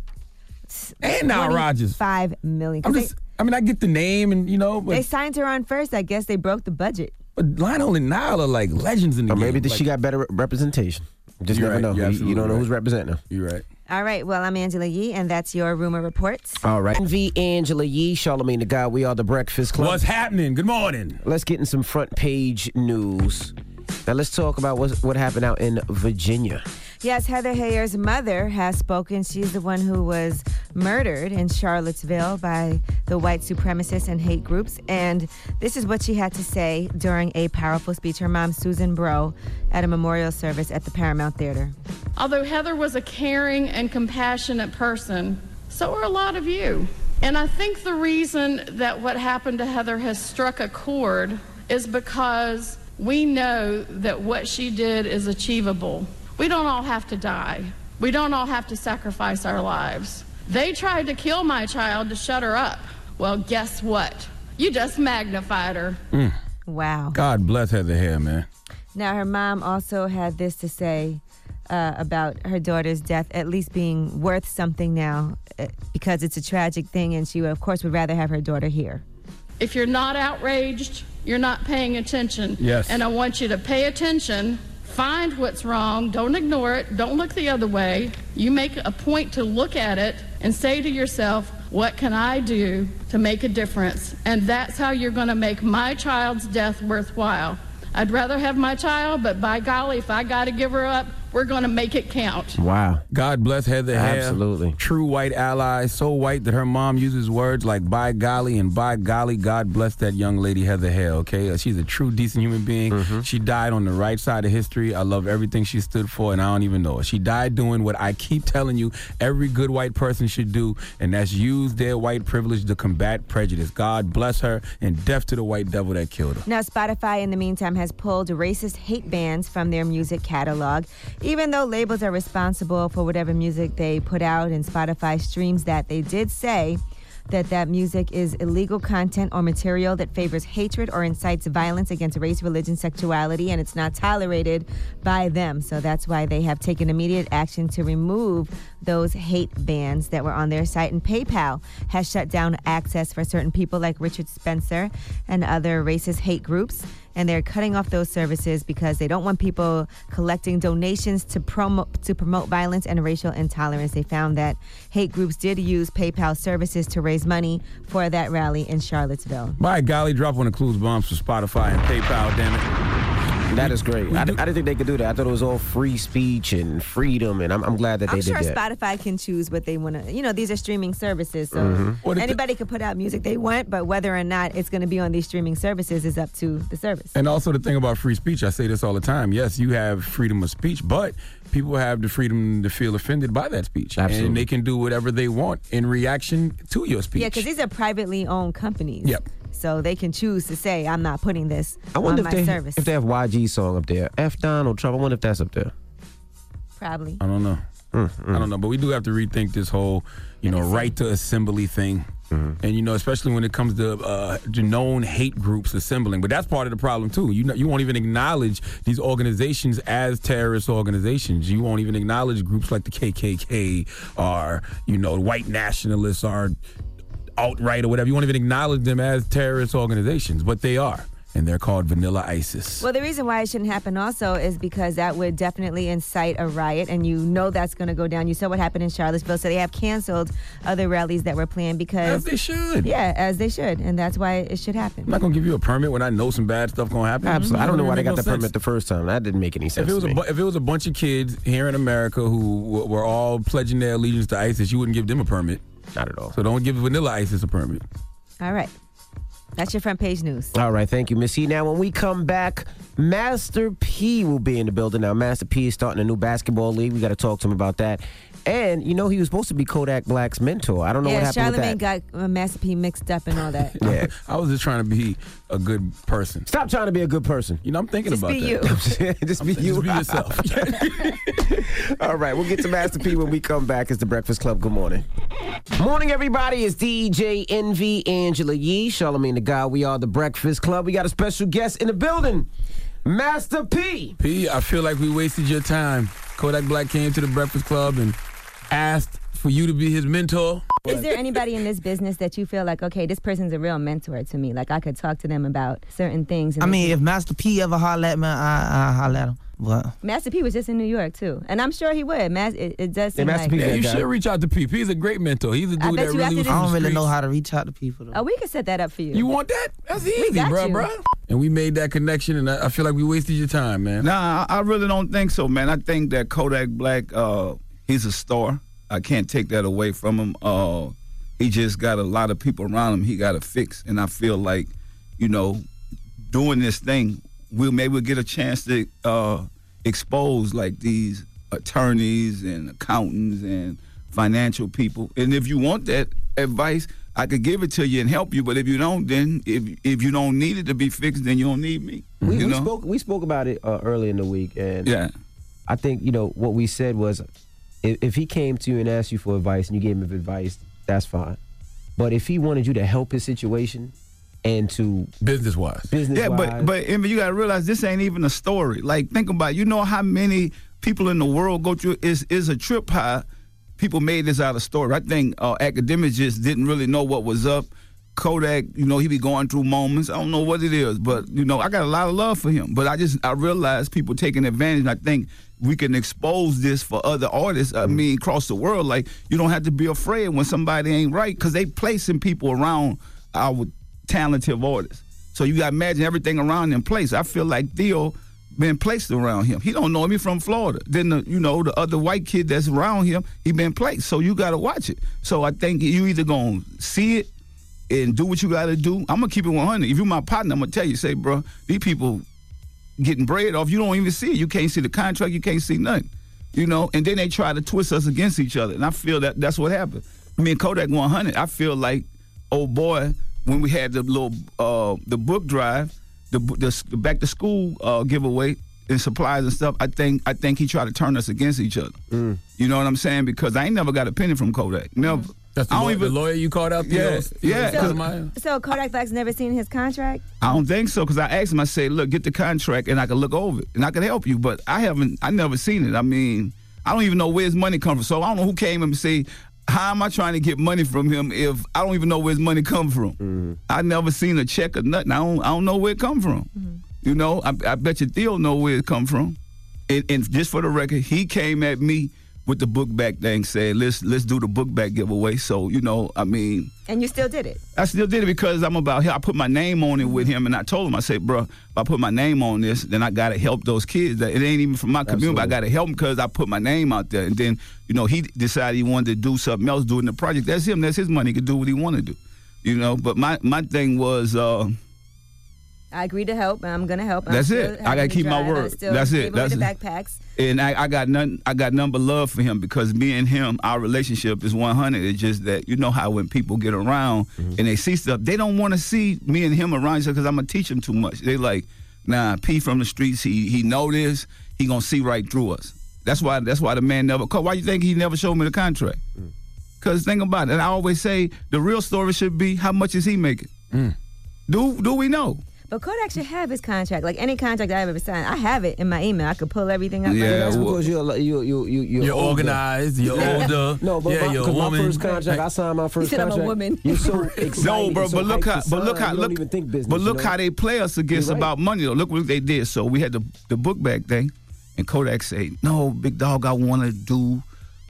E: And Nile Rodgers.
D: $5 million.
E: I get the name and, but
D: they signed her on first. I guess they broke the budget.
E: But Lionel and Nile are like legends in the game.
C: Or maybe she got better representation. Just never know. You don't know who's representing her.
E: You're right.
D: All right. Well, I'm Angela Yee, and that's your Rumor Reports.
C: All right. V. Angela Yee, Charlamagne the God. We are the Breakfast Club.
E: What's happening? Good morning.
C: Let's get in some front page news. Now let's talk about what happened out in Virginia.
D: Yes, Heather Heyer's mother has spoken. She's the one who was murdered in Charlottesville by the white supremacists and hate groups. And this is what she had to say during a powerful speech. Her mom, Susan Bro, at a memorial service at the Paramount Theater.
A: Although Heather was a caring and compassionate person, so are a lot of you. And I think the reason that what happened to Heather has struck a chord is because we know that what she did is achievable. We don't all have to die. We don't all have to sacrifice our lives. They tried to kill my child to shut her up. Well, guess what? You just magnified her.
D: Wow.
E: God bless Heather Heyer, man.
D: Now, her mom also had this to say about her daughter's death, at least being worth something now, because it's a tragic thing, and she, of course, would rather have her daughter here.
A: If you're not outraged, you're not paying attention.
E: Yes.
A: And I want you to pay attention. Find what's wrong. Don't ignore it. Don't look the other way. You make a point to look at it and say to yourself, what can I do to make a difference? And that's how you're going to make my child's death worthwhile. I'd rather have my child, but by golly, if I got to give her up, we're going to make it count.
C: Wow.
E: God bless Heather Heyer.
C: Absolutely.
E: True white ally. So white that her mom uses words like by golly and by golly. God bless that young lady, Heather Heyer, okay? She's a true, decent human being. Mm-hmm. She died on the right side of history. I love everything she stood for, and I don't even know her. She died doing what I keep telling you every good white person should do, and that's use their white privilege to combat prejudice. God bless her, and death to the white devil that killed her.
D: Now, Spotify, in the meantime, has pulled racist hate bands from their music catalog. Even though labels are responsible for whatever music they put out and Spotify streams that, they did say that music is illegal content or material that favors hatred or incites violence against race, religion, sexuality, and it's not tolerated by them. So that's why they have taken immediate action to remove those hate bans that were on their site. And PayPal has shut down access for certain people like Richard Spencer and other racist hate groups. And they're cutting off those services because they don't want people collecting donations to promote violence and racial intolerance. They found that hate groups did use PayPal services to raise money for that rally in Charlottesville.
E: By golly, drop one of Clues bombs for Spotify and PayPal, damn it.
C: That is great. I didn't think they could do that. I thought it was all free speech and freedom, and I'm glad that they did that.
D: I'm sure Spotify can choose what they want to. These are streaming services, so anybody can put out music they want, but whether or not it's going to be on these streaming services is up to the service.
E: And also the thing about free speech, I say this all the time. Yes, you have freedom of speech, but people have the freedom to feel offended by that speech.
C: Absolutely.
E: And they can do whatever they want in reaction to your speech.
D: Yeah, because these are privately owned companies.
E: Yep.
D: So they can choose to say, I'm not putting this on my service.
C: If they have YG's song up there, F Donald Trump, I wonder if that's up there.
D: Probably.
E: I don't know. I don't know. But we do have to rethink this whole, right to assembly thing. Mm-hmm. And, especially when it comes to known hate groups assembling. But that's part of the problem, too. You won't even acknowledge these organizations as terrorist organizations. You won't even acknowledge groups like the KKK or, white nationalists or alt-right or whatever. You won't even acknowledge them as terrorist organizations, but they are. And they're called Vanilla ISIS.
D: Well, the reason why it shouldn't happen also is because that would definitely incite a riot, and that's going to go down. You saw what happened in Charlottesville, so they have canceled other rallies that were planned because...
E: As they should.
D: Yeah, as they should, and that's why it should happen.
E: I'm not going to give you a permit when I know some bad stuff going to happen.
C: Absolutely. I don't know why they got the permit the first time. That didn't make any sense to me.
E: If it was a bunch of kids here in America who were all pledging their allegiance to ISIS, you wouldn't give them a permit.
C: Not at all.
E: So don't give Vanilla ISIS a permit.
D: All right. That's your front page news.
C: All right, thank you, Missy. Now, when we come back, Master P will be in the building. Now, Master P is starting a new basketball league. We got to talk to him about that. And, he was supposed to be Kodak Black's mentor. I don't know what happened with that.
D: Charlamagne got Master P mixed up and all that.
C: Yeah.
E: I was just trying to be a good person.
C: Stop trying to be a good person.
E: I'm thinking about that.
C: Just be you.
E: Just be yourself.
C: All right, we'll get to Master P when we come back. It's The Breakfast Club. Good morning. Morning, everybody. It's DJ Envy, Angela Yee, Charlamagne the God. We are the Breakfast Club. We got a special guest in the building, Master P.
E: P, I feel like we wasted your time. Kodak Black came to the Breakfast Club and asked for you to be his mentor.
D: Is there anybody in this business that you feel like, okay, this person's a real mentor to me? Like I could talk to them about certain things. And
M: I mean, if Master P ever holler at me, I holler at him. What?
D: Master P was just in New York too, and I'm sure he would. It does seem like
E: you should reach out to P. P's a great mentor. He's a dude that really was
M: I don't really know how to reach out to people though.
D: Oh, we can set that up for you.
E: You want that? That's easy, bro. And we made that connection, and I feel like we wasted your time, man.
N: Nah, I really don't think so, man. I think that Kodak Black, he's a star. I can't take that away from him. He just got a lot of people around him he got to fix, and I feel like, doing this thing, we'll get a chance to expose like these attorneys and accountants and financial people. And if you want that advice, I could give it to you and help you. But if you don't, then if you don't need it to be fixed, then you don't need me.
C: We spoke about it earlier in the week, and I think what we said was, if he came to you and asked you for advice and you gave him advice, that's fine. But if he wanted you to help his situation and to
E: business-wise.
N: But you got to realize this ain't even a story. Like, think about it. You know how many people in the world go through is a trip high. People made this out of story. I think academics just didn't really know what was up. Kodak, he be going through moments. I don't know what it is, but, I got a lot of love for him. But I realize people taking advantage, and I think we can expose this for other artists, across the world. Like, you don't have to be afraid when somebody ain't right, because they placing people around our talented artists. So you got to imagine everything around in place. I feel like Theo been placed around him. He don't know him. He from Florida. Then, the other white kid that's around him, he been placed. So you got to watch it. So I think you either going to see it and do what you got to do. I'm going to keep it 100. If you're my partner, I'm going to tell you, say, bro, these people getting bread off, you don't even see it. You can't see the contract. You can't see nothing, and then they try to twist us against each other. And I feel that's what happened. Kodak 100, I feel like, oh boy, when we had the little, the book drive, the back to school giveaway and supplies and stuff, I think he tried to turn us against each other. You know what I'm saying? Because I ain't never got a penny from Kodak. Never.
E: That's the lawyer you called out?
N: Yeah.
D: So Kodak Black's never seen his contract?
N: I don't think so, because I asked him, I said, look, get the contract and I can look over it and I can help you. But I never seen it. I don't even know where his money comes from. So I don't know who came and say, how am I trying to get money from him if I don't even know where his money come from? I never seen a check or nothing. I don't know where it come from. I bet you Theo know where it come from. And just for the record, he came at me with the book bag thing, said, let's do the book bag giveaway. So,
D: And you still did it?
N: I still did it because I'm about here. I put my name on it with him, and I told him, I said, bro, if I put my name on this, then I got to help those kids. It ain't even from my community, but I got to help them because I put my name out there. And then, he decided he wanted to do something else, doing the project. That's him. That's his money. He could do what he want to do. But my thing was...
D: I agreed to help, and I'm gonna help.
N: That's it. I gotta keep my word. That's it.
D: That's the backpacks.
N: And I got nothing. I got nothing but love for him because me and him, our relationship is 100. It's just that how when people get around and they see stuff, they don't want to see me and him around because I'm gonna teach them too much. They like, nah, P from the streets. He know this. He gonna see right through us. That's why the man never. Why you think he never showed me the contract? Because think about it. And I always say the real story should be how much is he making? Do we know?
D: But Kodak should have his contract. Like any contract I've ever signed, I have it in my email. I could pull everything up.
C: Yeah, that's because
E: you're organized, you're older.
C: No, but
E: you're a woman.
C: My first contract, I signed my first contract.
D: I'm a woman.
C: You're so excited.
N: No, bro, but look
C: how
N: how they play us against about money. Though. Look what they did. So we had the book bag thing, and Kodak said, "No, big dog, I want to do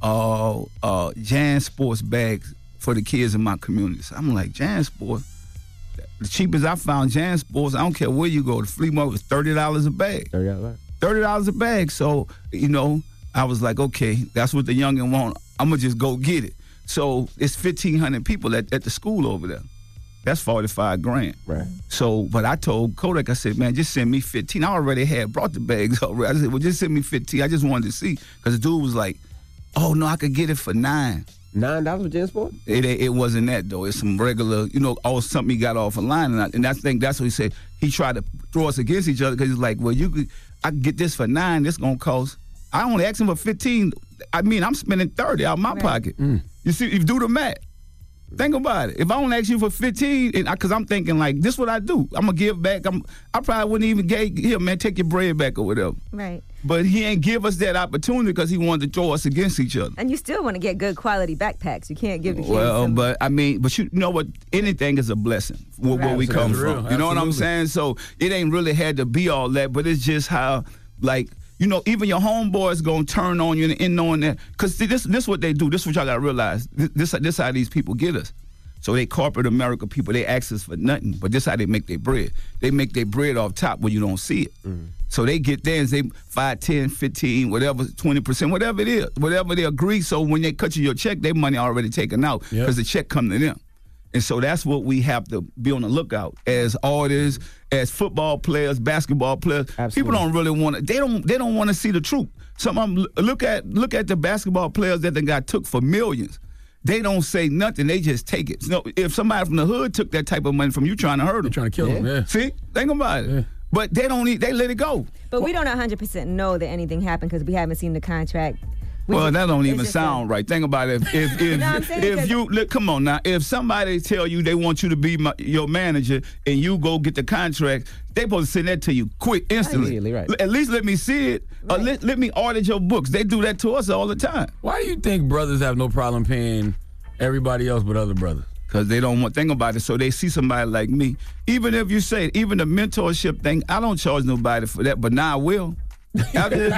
N: Jan Sports bags for the kids in my community." So I'm like, Jan Sports. The cheapest I found Jan Sports, I don't care where you go, the flea market was $30 a bag. $30 a bag. So, I was like, okay, that's what the youngin' want. I'm going to just go get it. So it's 1,500 people at the school over there. That's $45,000.
C: Right.
N: So, but I told Kodak, I said, man, just send me 15. I already had brought the bags already. I said, well, just send me 15. I just wanted to see. Because the dude was like, oh, no, I could get it for $9.
C: $9 for Jan Sport?
N: It wasn't that though. It's some regular, something he got off a line, and I think that's what he said. He tried to throw us against each other because he's like, well, I could get this for $9. This gonna cost. I only asked him for $15. I mean, I'm spending 30 out of my pocket. You see, you do the math. Think about it. If I don't ask you for 15, because I'm thinking like, this what I do. I'm gonna give back. I probably wouldn't even give here, man, take your bread back or whatever.
D: Right.
N: But he ain't give us that opportunity because he wanted to throw us against each other.
D: And you still want to get good quality backpacks. You can't give the kids
N: but you know what? Anything is a blessing where we come from. You know what I'm saying? So it ain't really had to be all that, but it's just how, like, you know, even your homeboys gonna turn on you and knowing that, because this what they do. This what y'all gotta realize. This how these people get us. So they corporate America people, they ask us for nothing, but this how they make their bread. They make their bread off top where you don't see it. So they get theirs, they 5, 10, 15, whatever, 20%, whatever it is, whatever they agree. So when they cut you your check, their money already taken out because the check come to them. And so that's what we have to be on the lookout as artists, as football players, basketball players. Absolutely. People don't really want to. They don't want to see the truth. Some of them look at the basketball players that they got took for millions. They don't say nothing. They just take it. So if somebody from the hood took that type of money from you, trying to hurt them,
E: you're trying to kill them. Yeah.
N: See, think about it. Yeah. But they don't. They let it go.
D: But we don't 100% know that anything happened because we haven't seen the contract.
N: Well, that don't even sound right. Think about it. If you look, come on now. If somebody tell you they want you to be your manager and you go get the contract, they supposed to send that to you quick, instantly.
C: Immediately, right.
N: At least let me see it. Right. Or let me audit your books. They do that to us all the time.
E: Why do you think brothers have no problem paying everybody else but other brothers?
N: Because they don't want to think about it. So they see somebody like me. Even if you say, even the mentorship thing, I don't charge nobody for that, but now I will. After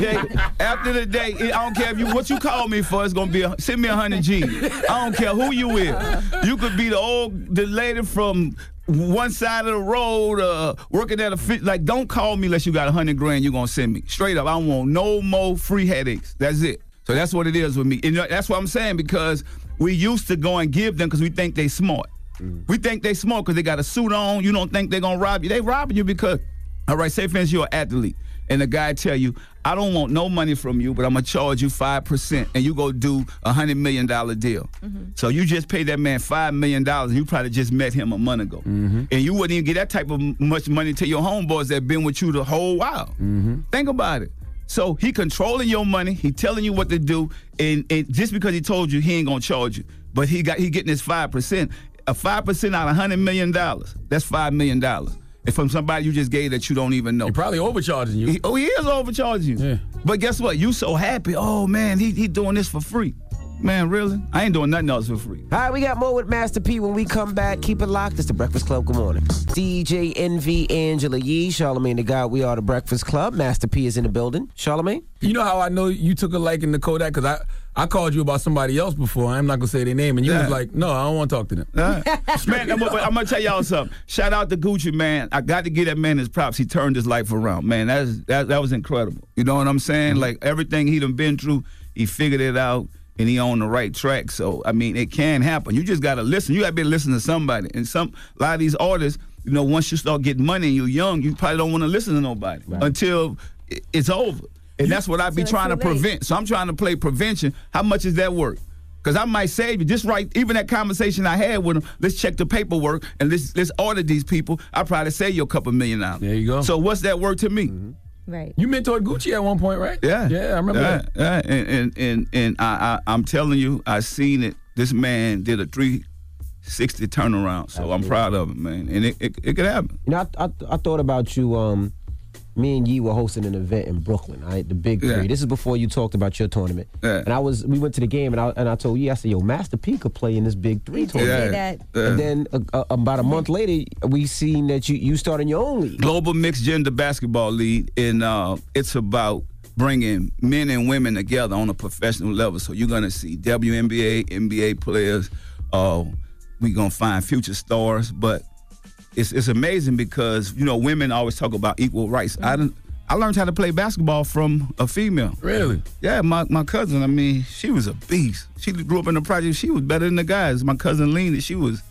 N: the day, I don't care what you call me for. It's gonna be send me 100 G. I don't care who you is. You could be the lady from one side of the road, working at a fit. Like, don't call me unless you got 100 grand. You're gonna send me straight up. I don't want no more free headaches. That's it. So that's what it is with me, and that's what I'm saying, because we used to go and give them because we think they smart. We think they smart because they got a suit on. You don't think they're gonna rob you. They robbing you because, all right, say for instance you're an athlete. And the guy tell you, I don't want no money from you, but I'm going to charge you 5%, and you go do a $100 million deal. So you just pay that man $5 million, and you probably just met him a month ago. And you wouldn't even get that type of much money to your homeboys that been with you the whole while. Think about it. So he controlling your money, he telling you what to do, and just because he told you, he ain't going to charge you. But he getting his 5%. A 5% out of $100 million, that's $5 million. And from somebody you just gave that you don't even know.
E: He probably overcharging you.
N: He is overcharging you. Yeah. But guess what? You so happy. Oh, man, he doing this for free. Man, really? I ain't doing nothing else for free.
C: All right, we got more with Master P when we come back. Keep it locked. It's The Breakfast Club. Good morning. DJ NV, Angela Yee, Charlamagne the God. We are The Breakfast Club. Master P is in the building. Charlamagne?
E: You know how I know you took a liking to Kodak? Because I called you about somebody else before. I'm not going to say their name. And you was like, no, I don't want to talk to them.
N: Man, I'm going to tell y'all something. Shout out to Gucci, man. I got to give that man his props. He turned his life around. Man, that was incredible. You know what I'm saying? Like, everything he done been through, he figured it out. And he on the right track. So, I mean, it can happen. You just got to listen. You got to be listening to somebody. And a lot of these artists, you know, once you start getting money and you're young, you probably don't want to listen to nobody until it's over. And that's what I be trying to prevent. So I'm trying to play prevention. How much is that worth? Because I might save you. Just right, even that conversation I had with him, let's check the paperwork and let's audit these people. I'll probably save you a couple $1 million.
E: There you go.
N: So what's that worth to me?
D: Right.
E: You mentored Gucci at one point, right?
N: Yeah.
E: Yeah, I remember that.
N: Yeah. And I'm telling you, I seen it. This man did a 360 turnaround, so I'm proud of him, man. And it could happen.
C: You know, I thought about you. Me and Yee were hosting an event in Brooklyn, right? The Big Three. This is before you talked about your tournament. And we went to the game, and I told Yee, I said, yo, Master P could play in this Big Three tournament. And then about a month later, we seen that you started your own league.
N: Global Mixed Gender Basketball League, and it's about bringing men and women together on a professional level. So you're going to see WNBA, NBA players. We're going to find future stars, but it's amazing because, you know, women always talk about equal rights. I learned how to play basketball from a female.
E: Really?
N: Yeah, my cousin, I mean, she was a beast. She grew up in the project. She was better than the guys. My cousin Lena, she was,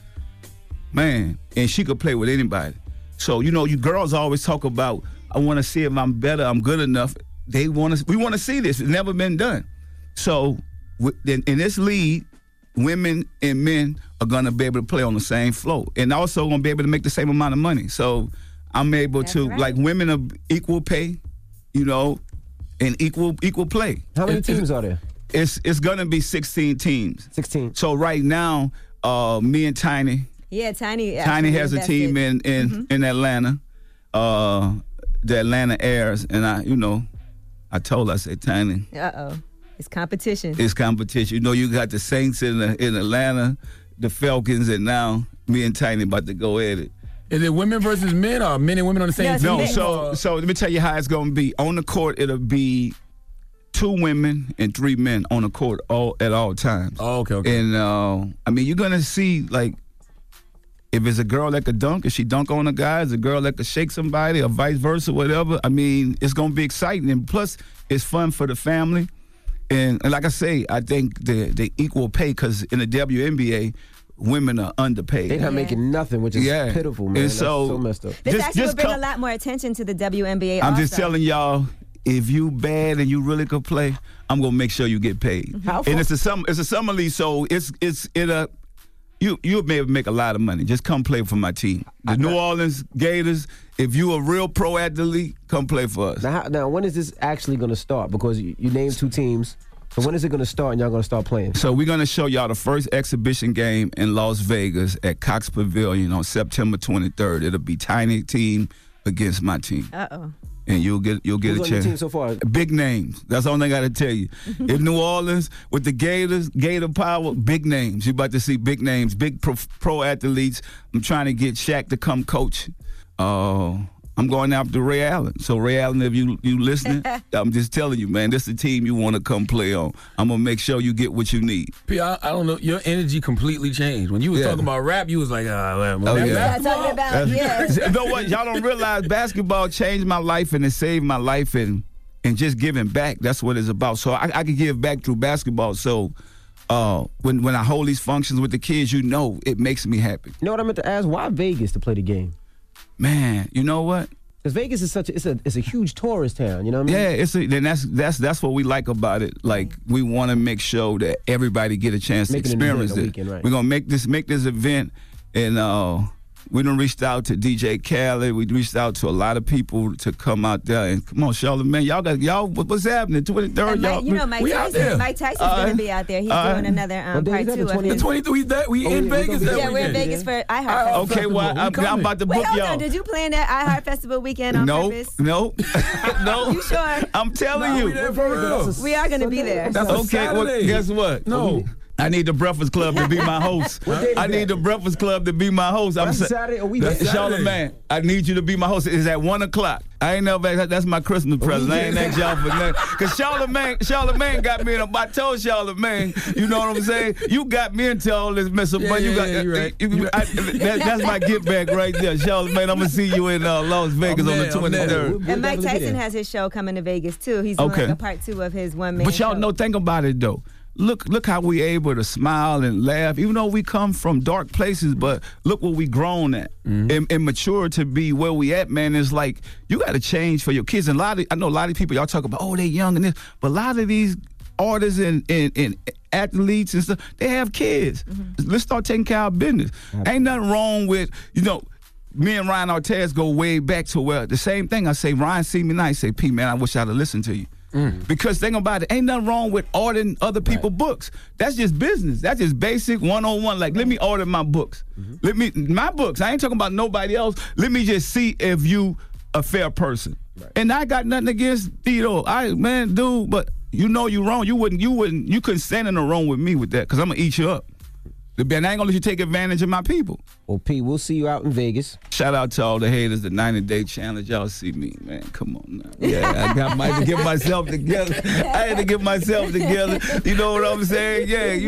N: man, and she could play with anybody. So, you know, you girls always talk about, I want to see if I'm better, I'm good enough. We want to see this. It's never been done. So in this league, women and men are going to be able to play on the same floor and also going to be able to make the same amount of money. So I'm able to, like, women are equal pay, you know, and equal play.
C: How many teams are there?
N: It's gonna be 16 teams.
C: 16.
N: So right now, me and Tiny.
D: Yeah, Tiny
N: has a team in Atlanta. The Atlanta Airs, and I told her, I said, Tiny.
D: It's competition.
N: It's competition. You know, you got the Saints in Atlanta, the Falcons, and now me and Tiny about to go at it.
E: Is it women versus men or men and women on the same team?
N: No, so let me tell you how it's going to be. On the court, it'll be 2 women and 3 men on the court at all times.
E: Oh, okay.
N: And, I mean, you're going to see, like, if it's a girl that could dunk, if she dunk on a guy, it's a girl that could shake somebody or vice versa, whatever. I mean, it's going to be exciting. And plus, it's fun for the family. And like I say, I think the equal pay, because in the WNBA, women are underpaid.
C: They're not making nothing, which is pitiful, man.
N: And
C: That's so messed up.
D: This actually will bring a lot more attention to the WNBA.
N: I'm just telling y'all, if you bad and you really could play, I'm gonna make sure you get paid. And it's a summer league, so you'll be able to make a lot of money. Just come play for my team. The New Orleans Gators, if you a real pro athlete, come play for us.
C: Now when is this actually going to start? Because you named 2 teams. So when is it going to start and y'all going to start playing?
N: So we're going to show y'all the first exhibition game in Las Vegas at Cox Pavilion on September 23rd. It'll be Tiny team against my team. And you'll get
C: Who's
N: a
C: on your
N: chance.
C: team so far?
N: Big names. That's all I got to tell you. In New Orleans with the Gators, Gator Power, big names. You're about to see big names, big pro athletes. I'm trying to get Shaq to come coach. I'm going after Ray Allen. So Ray Allen, if you listening, I'm just telling you, man, this is the team you want to come play on. I'm gonna make sure you get what you need.
E: P, I don't know. Your energy completely changed when you was talking about rap. You was like,
N: You know what? Y'all don't realize basketball changed my life and it saved my life and just giving back. That's what it's about. So I can give back through basketball. So when I hold these functions with the kids, it makes me happy.
C: You know what I meant to ask? Why Vegas to play the game?
N: Man, you know what?
C: Because Vegas is it's a huge tourist town. You know what I mean?
N: Yeah, that's what we like about it. Like we want to make sure that everybody get a chance to experience it.
C: Right.
N: We're gonna make this event, and we done reached out to DJ Khaled. We reached out to a lot of people to come out there and come on, Charlamagne. Y'all, what's happening? 23rd, y'all.
D: Mike Tyson's gonna be out there. He's doing another part 2 of his.
E: The 23rd, we in Vegas.
D: Yeah, we're in Vegas for iHeart.
N: Okay, well, I'm about to book y'all.
D: Wait, hold on. Did you plan that iHeart Festival weekend on purpose?
N: No.
D: You sure?
N: I'm telling you.
D: We are gonna be there.
E: That's okay.
N: Well, guess what?
E: No.
N: I need the Breakfast Club to be my host. I need the Breakfast Club to be my host.
C: I'm Saturday or weekend?
N: Charlamagne, I need you to be my host. It's at 1 o'clock. I ain't never. That's my Christmas present. I ain't asked y'all for nothing. Cause Charlamagne got me in. I told Charlamagne, you know what I'm saying? You got me into all this mess up. But
E: you're right.
N: That's my get back right there, Charlamagne. I'm gonna see you in Las Vegas on the 23rd.
D: And Mike Tyson has his show coming to Vegas too. He's doing like a part 2 of his one man.
N: But y'all know, think about it though. Look how we able to smile and laugh, even though we come from dark places, but look what we grown at and mature to be where we at, man. It's like you got to change for your kids. And I know a lot of people, y'all talk about, they young and this, but a lot of these artists and athletes and stuff, they have kids. Let's start taking care of business. Ain't nothing wrong with, me and Ryan Artest go way back to where the same thing. I say, Ryan see me nice, say, P, man, I wish I'd have listened to you. Because think about it, ain't nothing wrong with ordering other people's books. That's just business. That's just basic 101. Like, let me order my books. My books. I ain't talking about nobody else. Let me just see if you a fair person. Right. And I got nothing against Tito. But you know you wrong. You couldn't stand in the wrong with me with that, because I'm gonna eat you up. And I ain't gonna let you take advantage of my people.
C: Well, P, we'll see you out in Vegas.
N: Shout out to all the haters, the 90-day challenge. Y'all see me, man. Come on now. Yeah, I had to get myself together. You know what I'm saying?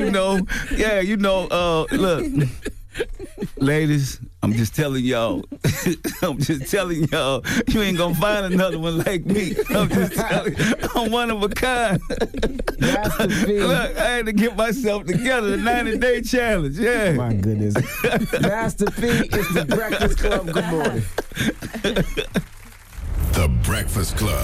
N: Look. Ladies, I'm just telling y'all. You ain't gonna find another one like me. I'm just telling you. I'm one of a kind. Look, I had to get myself together. The 90-day challenge. Yeah.
C: My goodness. Master P is the Breakfast Club. Good morning.
B: The Breakfast Club.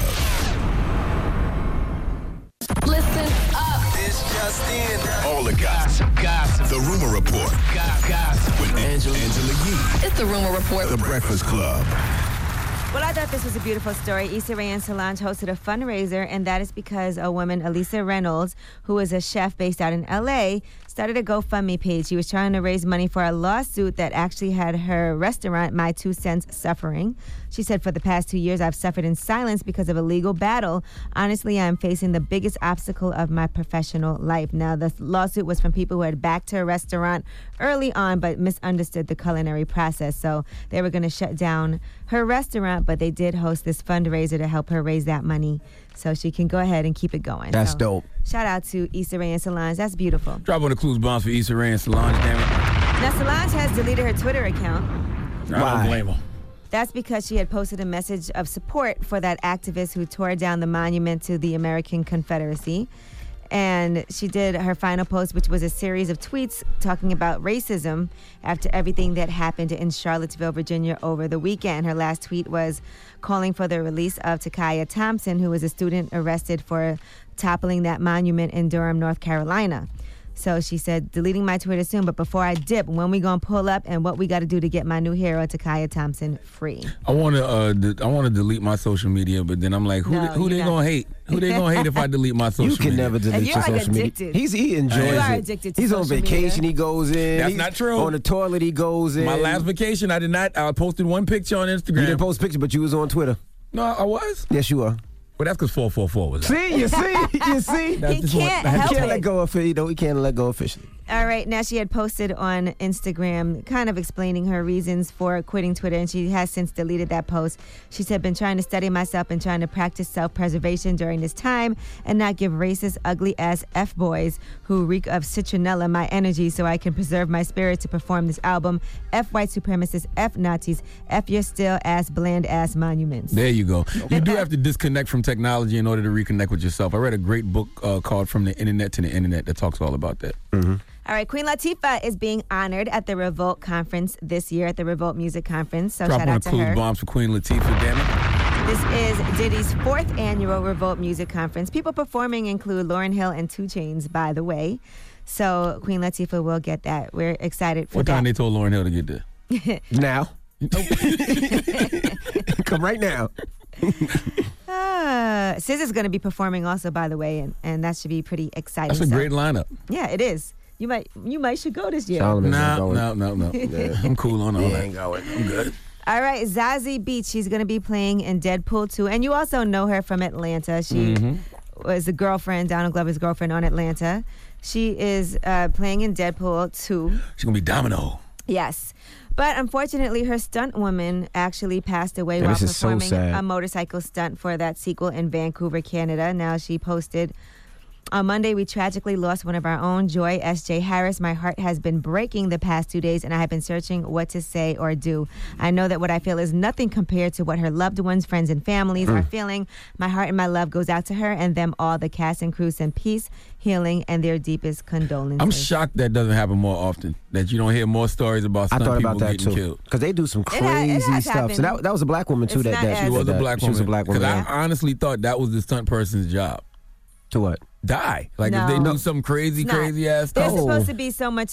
O: Listen up.
B: This just in. All the gossip. The Rumor Report. Gossip. With Angela Yee.
O: It's the Rumor Report.
B: The Breakfast Club.
D: Well, I thought this was a beautiful story. Issa Rae and Solange hosted a fundraiser, and that is because a woman, Elisa Reynolds, who is a chef based out in L.A., started a GoFundMe page. She was trying to raise money for a lawsuit that actually had her restaurant, My Two Cents, suffering. She said, for the past 2 years, I've suffered in silence because of a legal battle. Honestly, I'm facing the biggest obstacle of my professional life. Now, the lawsuit was from people who had backed her restaurant early on but misunderstood the culinary process. So they were going to shut down her restaurant, but they did host this fundraiser to help her raise that money so she can go ahead and keep it going.
C: That's
D: so,
C: dope.
D: Shout out to Issa Rae and Solange. That's beautiful.
E: Drop on the clues bombs for Issa Rae and Solange, damn it.
D: Now, Solange has deleted her Twitter account.
E: I don't blame her.
D: That's because she had posted a message of support for that activist who tore down the monument to the American Confederacy. And she did her final post, which was a series of tweets talking about racism after everything that happened in Charlottesville, Virginia over the weekend. Her last tweet was calling for the release of Takaya Thompson, who was a student arrested for toppling that monument in Durham, North Carolina. So she said, deleting my Twitter soon, but before I dip, when we gonna pull up and what we got to do to get my new hero, Takaya Thompson, free.
E: I want to delete my social media, but then I'm like, who they gonna hate? Who they gonna hate if I delete my social media?
C: You can never delete your social media. He enjoys
D: You are
C: it.
D: addicted to
C: He's on
D: social
C: vacation.
D: media.
C: He goes in.
E: That's
C: He's
E: not true.
C: On the toilet, he goes in.
E: My last vacation, I did not. I posted one picture on Instagram.
C: You didn't post a picture, but you was on Twitter.
E: No, I was.
C: Yes, you are.
E: Well, that's because 444 was out.
C: See, you see.
D: He can't help
C: He can't
D: it.
C: let go of it. He can't let go officially.
D: All right, now she had posted on Instagram kind of explaining her reasons for quitting Twitter, and she has since deleted that post. She said, been trying to study myself and trying to practice self-preservation during this time and not give racist, ugly-ass F-boys who reek of citronella my energy so I can preserve my spirit to perform this album. F white supremacists, F Nazis, F your still-ass, bland-ass monuments.
E: There you go. You do have to disconnect from technology in order to reconnect with yourself. I read a great book called From the Internet to the Internet that talks all about that.
C: Mm-hmm.
D: All right, Queen Latifah is being honored at the Revolt Conference this year, at the Revolt Music Conference. So
E: Drop
D: shout
E: on
D: out
E: the
D: to
E: clues
D: her.
E: bombs for Queen Latifah, damn it.
D: This is Diddy's 4th annual Revolt Music Conference. People performing include Lauryn Hill and 2 Chainz, by the way. So Queen Latifah will get that. We're excited for
E: What
D: that.
E: time they told Lauryn Hill to get there?
C: Now. Come right now.
D: SZA is going to be performing also, by the way, and that should be pretty exciting.
E: That's a great lineup.
D: Yeah, it is. You might should go this year.
E: No. I'm cool on all that.
C: Ain't going.
E: I'm good.
D: All right, Zazie Beetz. She's going to be playing in Deadpool 2. And you also know her from Atlanta. She was the girlfriend, Donald Glover's girlfriend on Atlanta. She is playing in Deadpool 2.
E: She's going to be Domino.
D: Yes. But unfortunately, her stunt woman actually passed away while
C: this is so
D: performing
C: sad.
D: a motorcycle stunt for that sequel in Vancouver, Canada. Now she posted, on Monday, we tragically lost one of our own, Joy S.J. Harris. My heart has been breaking the past 2 days, and I have been searching what to say or do. I know that what I feel is nothing compared to what her loved ones, friends, and families are feeling. My heart and my love goes out to her and them all. The cast and crew send peace, healing, and their deepest condolences.
E: I'm shocked that doesn't happen more often. That you don't hear more stories about
C: I
E: stunt
C: thought
E: people
C: about that
E: getting
C: too.
E: killed.
C: Because they do some
D: It
C: crazy
D: has
C: stuff.
D: happened.
C: So that was a black woman too.
D: It's not as-
E: She was a black woman.
C: She was a black woman.
E: Because
C: Yeah.
E: I honestly thought that was the stunt person's job.
C: To what?
E: Die. Like
D: No.
E: if they do some crazy
D: It's not.
E: ass
D: There's
E: stuff.
D: supposed to be so much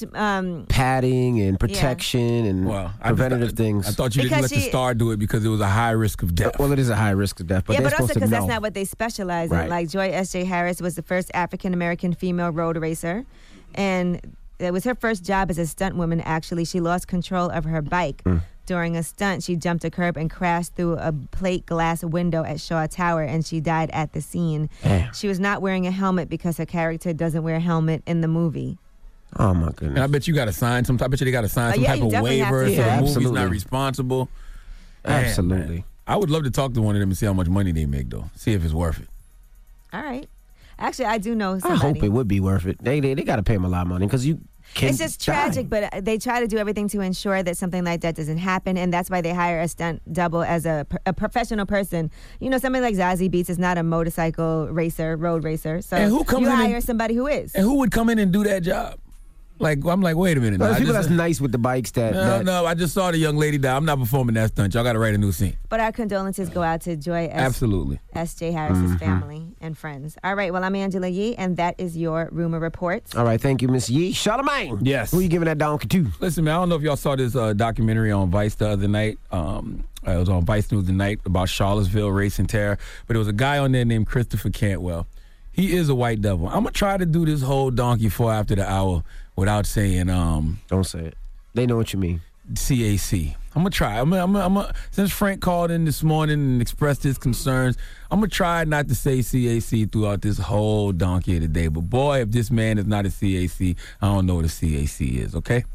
C: Padding and protection and preventative things.
E: I thought you didn't
D: Because
E: let the
D: she-
E: star do it because it was a high risk of death.
C: Well, it is a high risk of death, but
D: yeah,
C: they're
D: but also
C: supposed to
D: because
C: know.
D: that's not what they specialize
C: Right.
D: in. Like Joy S.J. Harris was the first African-American female road racer, and it was her first job as a stunt woman, actually. She lost control of her bike. During a stunt, she jumped a curb and crashed through a plate glass window at Shaw Tower, and she died at the scene.
C: Damn.
D: She was not wearing a helmet because her character doesn't wear a helmet in the movie.
C: Oh, my
E: And
C: goodness.
E: I bet you got to sign some. I bet you they got to sign some
D: yeah,
E: type
D: you
E: of
D: definitely have
E: waiver
D: to.
E: so
C: Yeah,
E: the movie's
C: absolutely.
E: not responsible. Man,
C: Absolutely.
E: man. I would love to talk to one of them and see how much money they make, though. See if it's worth it.
D: All right. Actually, I do know
C: I
D: somebody.
C: hope it would be worth it. They got to pay him a lot of money because you can
D: It's just
C: die.
D: tragic, but they try to do everything to ensure that something like that doesn't happen, and that's why they hire a stunt double as a professional person. You know, somebody like Zazie Beetz is not a motorcycle racer, road racer, so
E: And who comes
D: you
E: in
D: hire
E: and-
D: somebody who is.
E: And who would come in and do that job? Like, I'm like, wait a minute.
C: Well,
E: now.
C: there's people
E: I just-
C: that's nice with the bikes
E: No, I just saw the young lady die. I'm not performing that stunt. Y'all got to write a new scene.
D: But our condolences go out to Joy
E: Absolutely.
D: S.J. Harris's
C: Mm-hmm.
D: family and friends. All right, well, I'm Angela Yee, and that is your Rumor Report.
C: All right, thank you, Miss Yee. Charlamagne.
E: Yes.
C: Who you giving that donkey to?
E: Listen, man, I don't know if y'all saw this documentary on Vice the other night It was on Vice News tonight about Charlottesville racing terror. But there was a guy on there named Christopher Cantwell. He is a white devil. I'm going to try to do this whole donkey for after the hour without saying...
C: Don't say it. They know what you mean.
E: CAC. I'm going to try. I'm gonna, since Frank called in this morning and expressed his concerns, I'm going to try not to say CAC throughout this whole donkey of the day. But boy, if this man is not a CAC, I don't know what a CAC is, okay?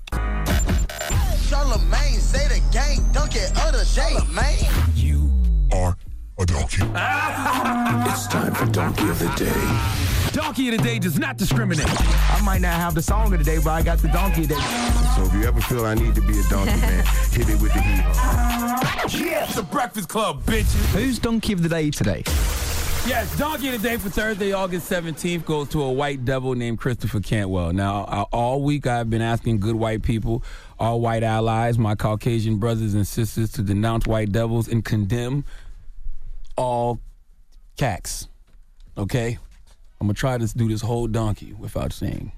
P: Charlamagne, say the gang, donkey of the day, man.
B: You are a donkey. It's time for Donkey of the Day.
E: Donkey of the Day does not discriminate.
M: I might not have the song of the day, but I got the donkey of the day.
B: So if you ever feel I need to be a donkey, man, hit it with the heat.
E: Yes, the Breakfast Club, bitches.
M: Who's donkey of the day today?
E: Yes, Donkey of the Day for Thursday, August 17th goes to a white devil named Christopher Cantwell. Now, all week I've been asking good white people, all white allies, my Caucasian brothers and sisters to denounce white devils and condemn all cacks. Okay? I'm going to try to do this whole donkey without saying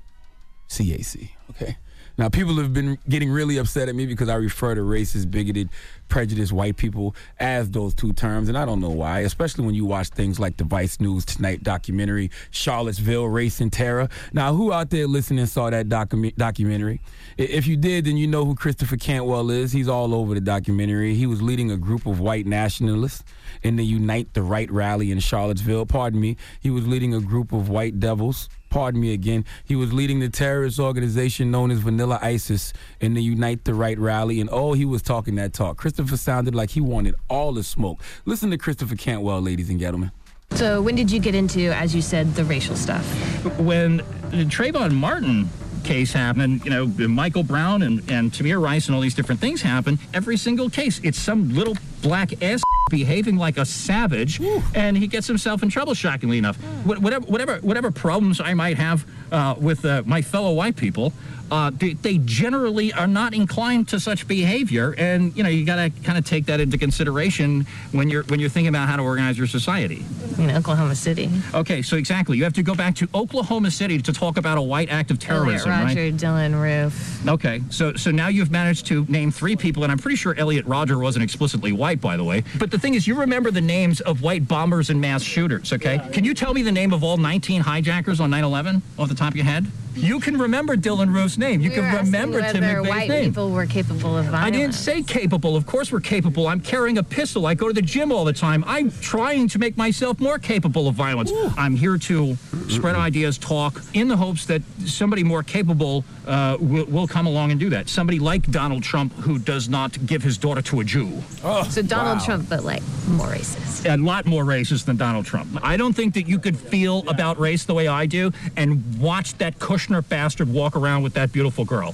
E: CAC. Okay? Now, people have been getting really upset at me because I refer to racist, bigoted, prejudiced white people as those two terms, and I don't know why, especially when you watch things like the Vice News Tonight documentary, Charlottesville Racing Terror. Now, who out there listening saw that documentary? If you did, then you know who Christopher Cantwell is. He's all over the documentary. He was leading a group of white nationalists in the Unite the Right rally in Charlottesville. Pardon me. He was leading a group of white devils. Pardon me again. He was leading the terrorist organization known as Vanilla ISIS in the Unite the Right rally, and he was talking that talk. Christopher sounded like he wanted all the smoke. Listen to Christopher Cantwell, ladies and gentlemen.
Q: So when did you get into, as you said, the racial stuff?
R: When the Trayvon Martin case happened, Michael Brown and Tamir Rice and all these different things happen, every single case, it's some little black ass behaving like a savage. Ooh. And he gets himself in trouble, shockingly enough. Whatever problems I might have with my fellow white people, they generally are not inclined to such behavior, and you got to kind of take that into consideration when you're thinking about how to organize your society.
Q: In Oklahoma City.
R: Okay, so exactly, you have to go back to Oklahoma City to talk about a white act of terrorism,
Q: Elliot Rodger,
R: right?
Q: Dylan Roof.
R: Okay, so now you've managed to name 3 people, and I'm pretty sure Elliot Rodger wasn't explicitly white, by the way. But the thing is, you remember the names of white bombers and mass shooters, okay? Yeah. Can you tell me the name of all 19 hijackers on 9/11 off the top of your head? You can remember Dylan Roof's name. You can remember Tim McVeigh's
Q: white
R: name.
Q: People were capable of violence.
R: I didn't say capable. Of course we're capable. I'm carrying a pistol. I go to the gym all the time. I'm trying to make myself more capable of violence. Ooh. I'm here to spread ideas, talk, in the hopes that somebody more capable will come along and do that. Somebody like Donald Trump, who does not give his daughter to a Jew.
Q: Oh, so Donald Trump, but like more racist.
R: A lot more racist than Donald Trump. I don't think that you could feel about race the way I do and watch that Kushner bastard walk around with that beautiful girl.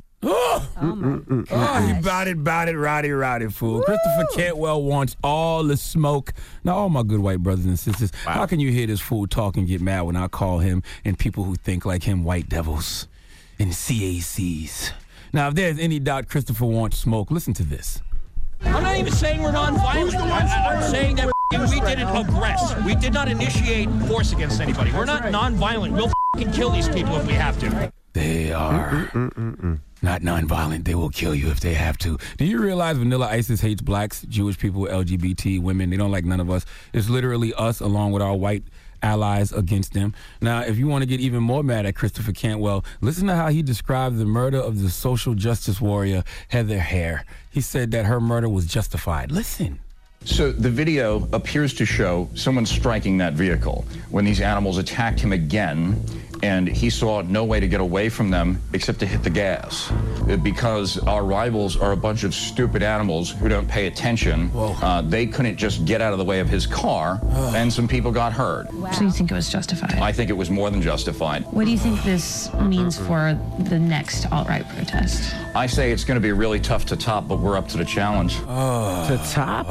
E: He bout it, rowdy, fool. Woo! Christopher Cantwell wants all the smoke. Now, all my good white brothers and sisters, how can you hear this fool talk and get mad when I call him and people who think like him white devils and CACs? Now, if there's any doubt Christopher wants smoke, listen to this.
R: I'm not even saying we're nonviolent. I'm saying that we didn't aggress. We did not initiate force against anybody. We're not nonviolent. We'll kill these people if we have to.
E: They are not nonviolent. They will kill you if they have to. Do you realize Vanilla ISIS hates blacks, Jewish people, LGBT, women? They don't like none of us. It's literally us along with our white allies against them. Now, if you want to get even more mad at Christopher Cantwell, listen to how he described the murder of the social justice warrior Heather Heyer. He said that her murder was justified. Listen.
S: So the video appears to show someone striking that vehicle when these animals attacked him again, and he saw no way to get away from them except to hit the gas. Because our rivals are a bunch of stupid animals who don't pay attention, they couldn't just get out of the way of his car, and some people got hurt.
Q: Wow. So you think it was justified?
S: I think it was more than justified.
Q: What do you think this means for the next alt-right protest?
S: I say it's going to be really tough to top, but we're up to the challenge.
C: To top?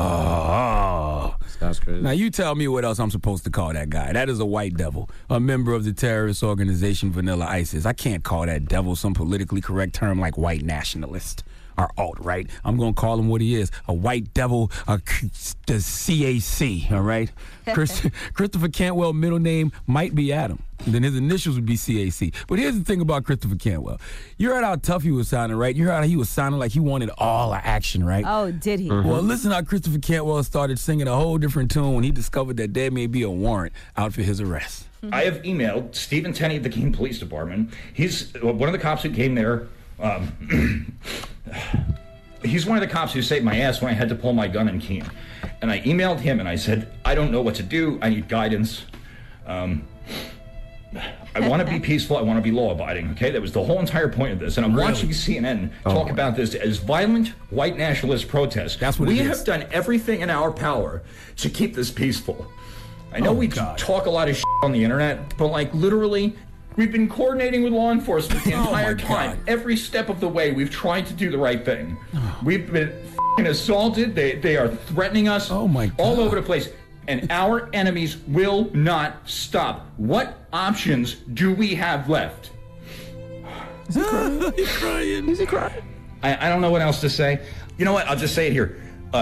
E: That's crazy. Now you tell me what else I'm supposed to call that guy. That is a white devil, a member of the terrorist organization Vanilla ISIS. I can't call that devil some politically correct term like white nationalist. are alt, right? I'm going to call him what he is, a white devil, the CAC, all right? Christopher Cantwell, middle name might be Adam. Then his initials would be CAC. But here's the thing about Christopher Cantwell. You heard how tough he was sounding, right? You heard how he was sounding like he wanted all the action, right?
D: Oh, did he?
E: Well, listen how Christopher Cantwell started singing a whole different tune when he discovered that there may be a warrant out for his arrest.
R: I have emailed Stephen Tenney of the Keene Police Department. He's one of the cops who came there. He's one of the cops who saved my ass when I had to pull my gun in Keene. And I emailed him and I said, I don't know what to do. I need guidance. I want to be peaceful. I want to be law-abiding, okay? That was the whole entire point of this. And I'm watching CNN talk about this as violent white nationalist protest. That's what we have done everything in our power to keep this peaceful. I know we talk a lot of shit on the internet, but like literally, we've been coordinating with law enforcement the entire time. Every step of the way, we've tried to do the right thing. We've been assaulted. They are threatening us all over the place. And our enemies will not stop. What options do we have left?
E: Is he crying? He's crying. Is he crying?
R: I don't know what else to say. You know what? I'll just say it here.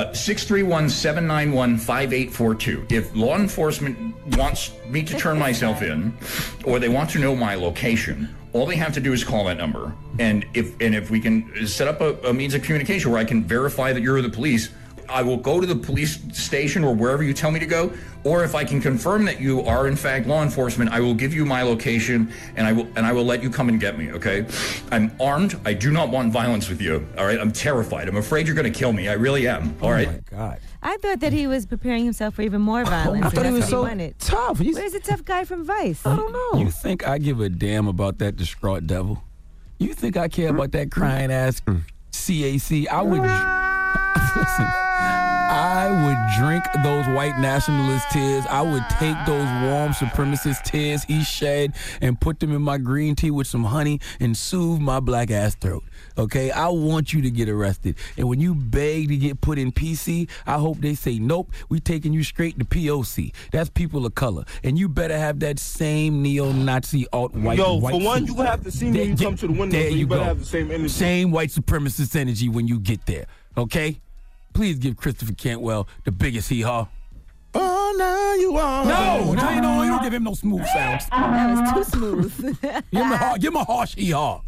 R: 631-791-5842. If law enforcement wants me to turn myself in, or they want to know my location, all they have to do is call that number. And if we can set up a means of communication where I can verify that you're the police, I will go to the police station or wherever you tell me to go. Or if I can confirm that you are in fact law enforcement, I will give you my location and I will let you come and get me, okay? I'm armed. I do not want violence with you, all right? I'm terrified. I'm afraid you're going to kill me. I really am, all right?
E: Oh, my God.
D: I thought that he was preparing himself for even more violence.
C: I thought he was so
D: tough. Where's the tough guy from Vice?
C: I don't know.
E: You think I give a damn about that distraught devil? You think I care about that crying ass CAC? I would... Listen, I would drink those white nationalist tears. I would take those warm supremacist tears he shed and put them in my green tea with some honey and soothe my black ass throat. Okay? I want you to get arrested. And when you beg to get put in PC, I hope they say, nope, we taking you straight to POC. That's people of color. And you better have that same neo-Nazi alt-white.
F: Yo, for one, you have to see me when you come to the window,
E: there
F: so you better
E: go.
F: have the same energy.
E: Same white supremacist energy when you get there. Okay? Please give Christopher Cantwell the biggest hee-haw.
F: Oh, now you are.
E: No, you don't give him no smooth sounds.
D: That was too smooth.
E: Give him a harsh hee-haw.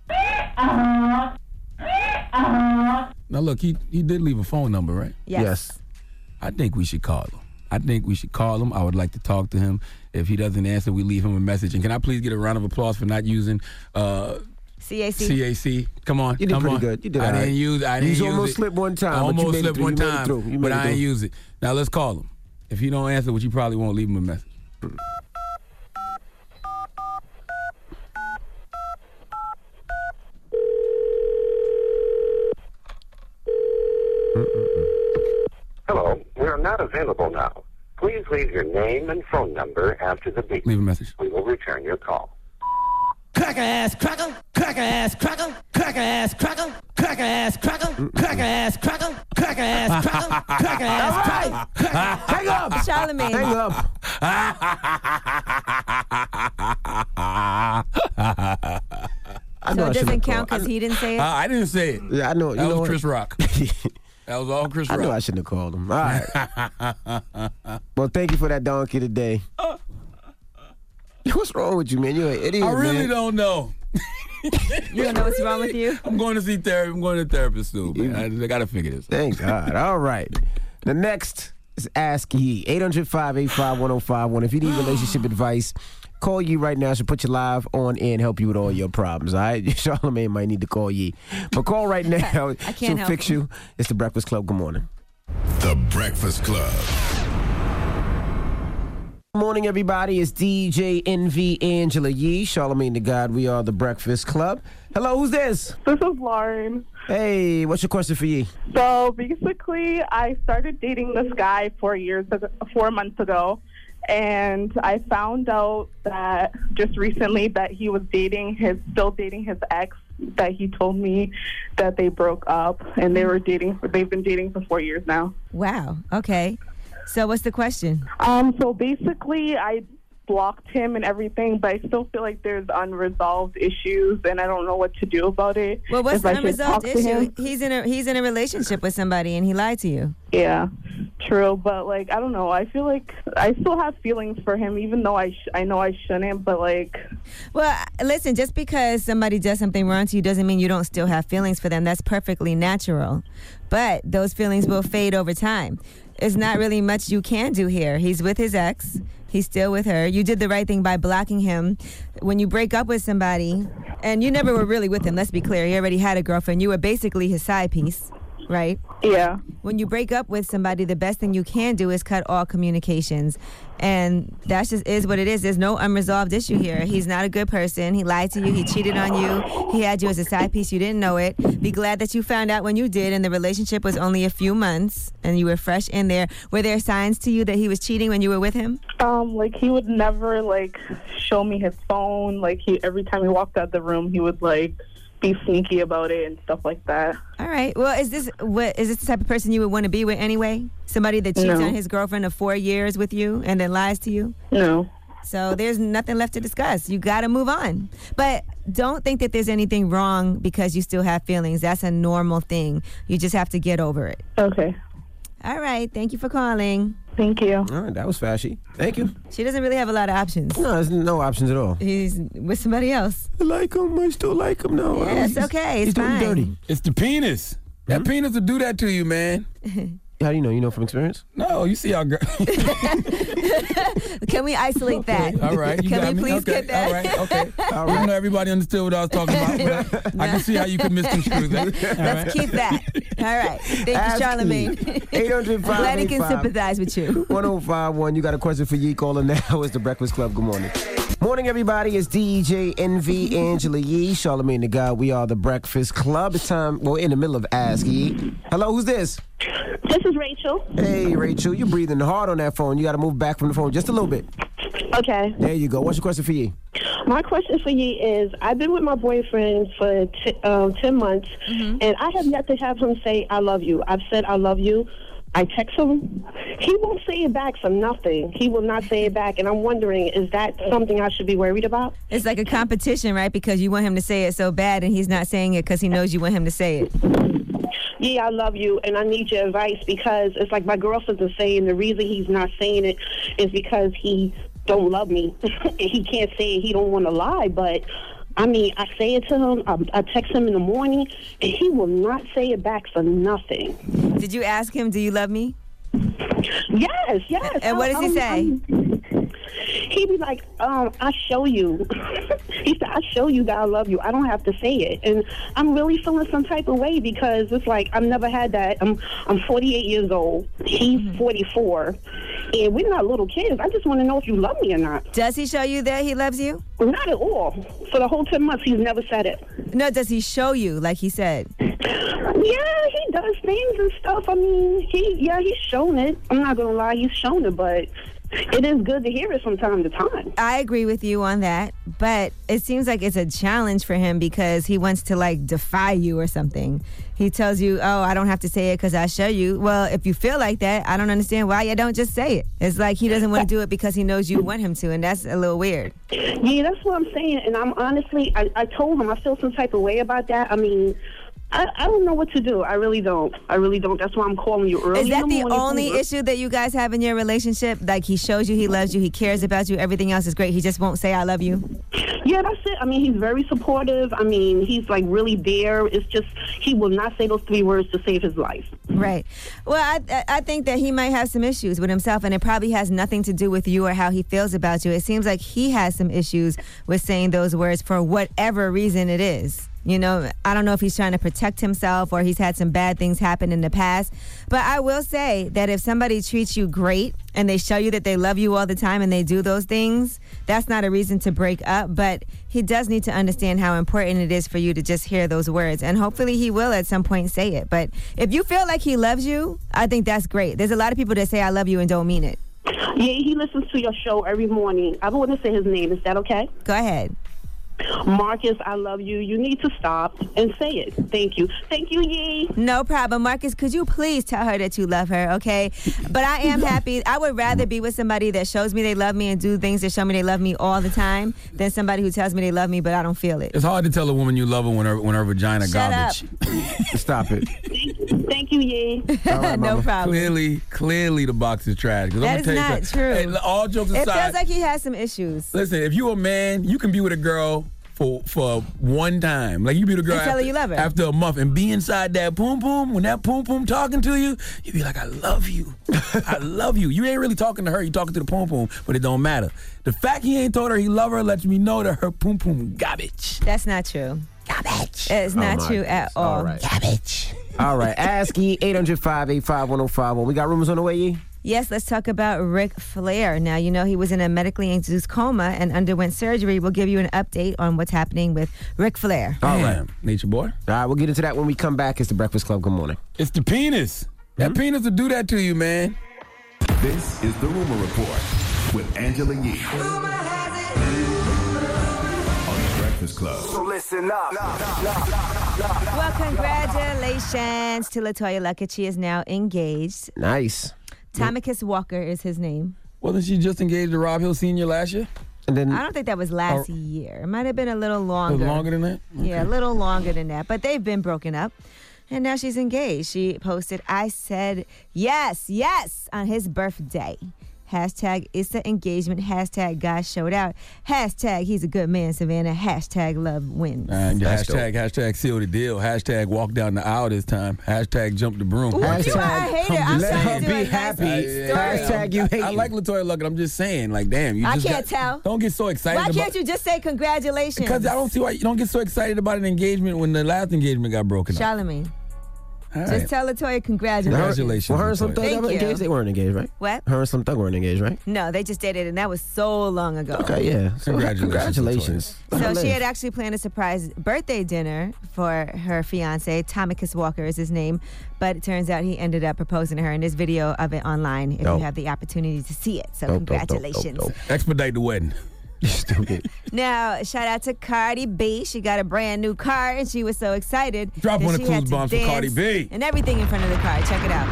E: Now, look, he did leave a phone number, right?
D: Yes.
E: I think we should call him. I would like to talk to him. If he doesn't answer, we leave him a message. And can I please get a round of applause for not using... CAC. Come on.
C: You did pretty good. You did all right.
E: I didn't use
C: You almost slipped one time.
E: Almost slipped one time, but I ain't use it. Now let's call him. If he don't answer, which you probably won't, leave him a message.
T: Hello, we are not available now. Please leave your name and phone number after the beep.
E: Leave a message.
T: We will return your call.
M: Cracker ass crackle, cracker ass crackle, cracker ass crackle, cracker ass crackle, cracker ass crackle, cracker ass crackle, cracker ass crackle.
C: Hang up,
D: Charlamagne.
C: Hang up.
D: So it doesn't count because he didn't say it?
E: I didn't say it.
C: Yeah, I know.
E: That was Chris Rock. That was all Chris Rock.
C: I know I shouldn't have called him. All right. Well, thank you for that donkey today. What's wrong with you, man? You're an idiot,
E: I really don't know.
D: You don't know what's wrong with you?
E: I'm going to see therapy. I'm going to therapist soon, man. I got to figure this out.
C: Thank God. All right. The next is Ask Ye. 800-585-1051. If you need relationship advice, call Ye right now. She'll put you live on air and help you with all your problems, all right? Charlamagne might need to call Ye. But call right now.
D: I can't
C: She'll
D: help
C: fix you. It's The Breakfast Club. Good morning.
B: The Breakfast Club.
C: Good morning, everybody. It's DJ NV Angela Yee, Charlamagne the God. We are The Breakfast Club. Hello, who's this?
U: This is Lauren.
C: Hey, what's your question for Yee?
U: So basically, I started dating this guy 4 months ago, and I found out that just recently that he was still dating his ex. That he told me that they broke up and they've been dating for 4 years now.
D: Wow. Okay. So what's the question?
U: So basically, blocked him and everything, but I still feel like there's unresolved issues, and I don't know what to do about it.
D: Well, what's
U: If
D: the
U: I should talk
D: unresolved
U: to
D: issue?
U: him.
D: He's in a relationship with somebody, and he lied to you.
U: Yeah, true, but like I don't know. I feel like I still have feelings for him, even though I know I shouldn't. But like,
D: well, listen, just because somebody does something wrong to you doesn't mean you don't still have feelings for them. That's perfectly natural, but those feelings will fade over time. There's not really much you can do here. He's with his ex. He's still with her. You did the right thing by blocking him. When you break up with somebody, and you never were really with him, let's be clear. He already had a girlfriend. You were basically his side piece, right?
U: Yeah.
D: When you break up with somebody, the best thing you can do is cut all communications. And that just is what it is. There's no unresolved issue here. He's not a good person. He lied to you. He cheated on you. He had you as a side piece. You didn't know it. Be glad that you found out when you did, and the relationship was only a few months, and you were fresh in there. Were there signs to you that he was cheating when you were with him?
U: Like he would never like show me his phone. Like every time he walked out the room, he would like be sneaky about it and stuff like that.
D: All right. Well, is this the type of person you would want to be with anyway? Somebody that cheats on his girlfriend of 4 years with you and then lies to you?
U: No.
D: So there's nothing left to discuss. You got to move on. But don't think that there's anything wrong because you still have feelings. That's a normal thing. You just have to get over it.
U: Okay.
D: All right. Thank you for calling.
U: Thank you.
C: All right, that was fashy. Thank you.
D: She doesn't really have a lot of options.
C: No, there's no options at all.
D: He's with somebody else.
C: I like him. I still like him. No,
D: yeah, it's okay. It's
C: he's doing
D: fine.
C: dirty.
E: It's the penis. That penis will do that to you, man.
C: How do you know? You know from experience?
E: No, you see how girl.
D: Can we isolate that?
E: All right. You
D: Can
E: got
D: we
E: me?
D: please
E: Okay.
D: get that?
E: All right. Okay. All right. Even though everybody understood what I was talking about, but I can see how you could misconstrue that.
D: Let's keep that. All right. Thank you, Charlamagne.
C: 800
D: Glad he can sympathize with you.
C: 1051. You got a question for Yee? Caller now. It's the Breakfast Club. Good morning. Morning, everybody. It's DJ Envy, Angela Yee, Charlamagne the God. We are the Breakfast Club. It's time. We're in the middle of Ask Yee. Hello, who's this?
H: This is Rachel.
C: Hey, Rachel. You're breathing hard on that phone. You got to move back from the phone just a little bit.
H: Okay.
C: There you go. What's your question for Yee?
H: My question for you is, I've been with my boyfriend for 10 months, and I have yet to have him say, I love you. I've said, I love you. I text him. He won't say it back for nothing. He will not say it back, and I'm wondering, is that something I should be worried about?
D: It's like a competition, right? Because you want him to say it so bad, and he's not saying it because he knows you want him to say it.
H: Yeah, I love you, and I need your advice because it's like my girlfriends are saying the reason he's not saying it is because he don't love me. And he can't say it. He don't want to lie, but I mean, I say it to him. I text him in the morning, and he will not say it back for nothing.
D: Did you ask him, do you love me?
H: Yes, yes.
D: And what does he say?
H: He be like, I show you. He said, I show you that I love you. I don't have to say it. And I'm really feeling some type of way because it's like I've never had that. I'm 48 years old. He's 44. And we're not little kids. I just want to know if you love me or not.
D: Does he show you that he loves you?
H: Not at all. For the whole 10 months, he's never said it.
D: No, does he show you, like he said?
H: Yeah, he does things and stuff. I mean, he's shown it. I'm not going to lie, he's shown it, but it is good to hear it from time to time.
D: I agree with you on that, but it seems like it's a challenge for him because he wants to like defy you or something. He tells you, oh, I don't have to say it because I show you. Well, if you feel like that, I don't understand why you don't just say it. It's like he doesn't want to do it because he knows you want him to, and that's a little weird.
H: Yeah, that's what I'm saying, and I'm honestly, I told him I feel some type of way about that. I mean, I don't know what to do. I really don't. That's why I'm calling you early.
D: Is that
H: in the morning.
D: only issue that you guys have in your relationship? Like he shows you he loves you, he cares about you, everything else is great. He just won't say I love you?
H: Yeah, that's it. I mean, he's very supportive. I mean, he's like really there. It's just he will not say those 3 words to save his life.
D: Right. Well, I think that he might have some issues with himself, and it probably has nothing to do with you or how he feels about you. It seems like he has some issues with saying those words for whatever reason it is. You know, I don't know if he's trying to protect himself or he's had some bad things happen in the past. But I will say that if somebody treats you great and they show you that they love you all the time and they do those things, that's not a reason to break up. But he does need to understand how important it is for you to just hear those words. And hopefully he will at some point say it. But if you feel like he loves you, I think that's great. There's a lot of people that say I love you and don't mean it.
H: Yeah, he listens to your show every morning. I don't want to say his name. Is that okay?
D: Go ahead.
H: Marcus, I love you. You need to stop and say it. Thank you. Thank you, Yee.
D: No problem. Marcus, could you please tell her that you love her, okay? But I am happy. I would rather be with somebody that shows me they love me and do things that show me they love me all the time than somebody who tells me they love me but I don't feel it.
E: It's hard to tell a woman you love her when her vagina
D: Shut
E: garbage.
C: Stop it.
H: Thank you, Yee.
C: All right,
D: No
C: mama.
D: problem.
E: Clearly the box is trash. 'Cause
D: That
E: I'm
D: is
E: gonna tell you
D: not
E: something.
D: true.
E: Hey, all jokes
D: It
E: aside,
D: feels like he has some issues.
E: listen, if you a man, you can be with a girl for one time. Like you be with a girl
D: And tell her
E: after,
D: you love her.
E: after a month and be inside that poom poom. When that poom poom talking to you, you be like, I love you. I love you. You ain't really talking to her, you talking to the poom poom, but it don't matter. The fact he ain't told her he love her lets me know that her poom poom garbage.
D: That's not true.
E: Garbage.
D: It's not
C: my
D: true at all.
C: All right.
E: Garbage.
C: All right. Ask Yee, 800-585-1051. We got rumors on the way, Yee?
D: Yes, let's talk about Ric Flair. Now, you know he was in a medically induced coma and underwent surgery. We'll give you an update on what's happening with Ric Flair.
C: All right.
E: Nature boy.
C: All right, we'll get into that when we come back. It's the Breakfast Club. Good morning.
E: It's the penis. That penis will do that to you, man.
B: This is the Rumor Report with Angela Yee. On the Breakfast Club.
P: So listen up.
D: Well, congratulations to LaToya Luckett. She is now engaged.
C: Nice.
D: Tamikis Walker is his name.
E: Wasn't she just engaged to Rob Hill Sr. last year?
C: And then
D: I don't think that was last year. It might have been a little
E: Was
D: longer.
E: it longer than that?
D: Yeah, a little longer than that. But they've been broken up. And now she's engaged. She posted, I said yes on his birthday. Hashtag it's the engagement. Hashtag God showed out. Hashtag he's a good man, Savannah. Hashtag love wins.
E: Hashtag seal the deal. Hashtag walk down the aisle this time. Hashtag jump the broom.
D: Ooh, you are a hater. I'm
C: Let
D: trying
C: her
D: to do
C: be
D: a
C: happy.
D: nice story.
C: Hashtag you hate.
E: I like LaToya Luckett. I'm just saying, like, damn. You
D: I
E: just
D: can't tell.
E: Don't get so excited
D: Why
E: about
D: can't you just say congratulations?
E: Because I don't see why you don't get so excited about an engagement when the last engagement got broken up.
D: Charlamagne.
E: All
D: Just
E: right.
D: tell LaToya congratulations.
E: Congratulations.
C: Well, her and some
E: LaToya.
C: thug
D: Thank
C: were
D: you.
C: engaged. They weren't engaged, right?
D: What?
C: Her and some thug weren't engaged, right?
D: No, they just dated, and that was so long ago.
C: Okay, yeah. So,
E: Congratulations.
C: Let her
D: So she
C: live.
D: had actually planned a surprise birthday dinner for her fiance. Tamikis Walker is his name, but it turns out he ended up proposing to her. And there's video of it online if
C: Dope.
D: you have the opportunity to see it. So
C: Dope, dope, dope,
D: congratulations.
C: dope,
E: Expedite the wedding.
C: Stupid.
D: Now, shout out to Cardi B. She got a brand new car, and she was so excited.
E: Drop
D: that
E: one of
D: she
E: the
D: had
E: clues
D: to
E: bombs for
D: dance
E: Cardi B.
D: and everything in front of the car. Check it out.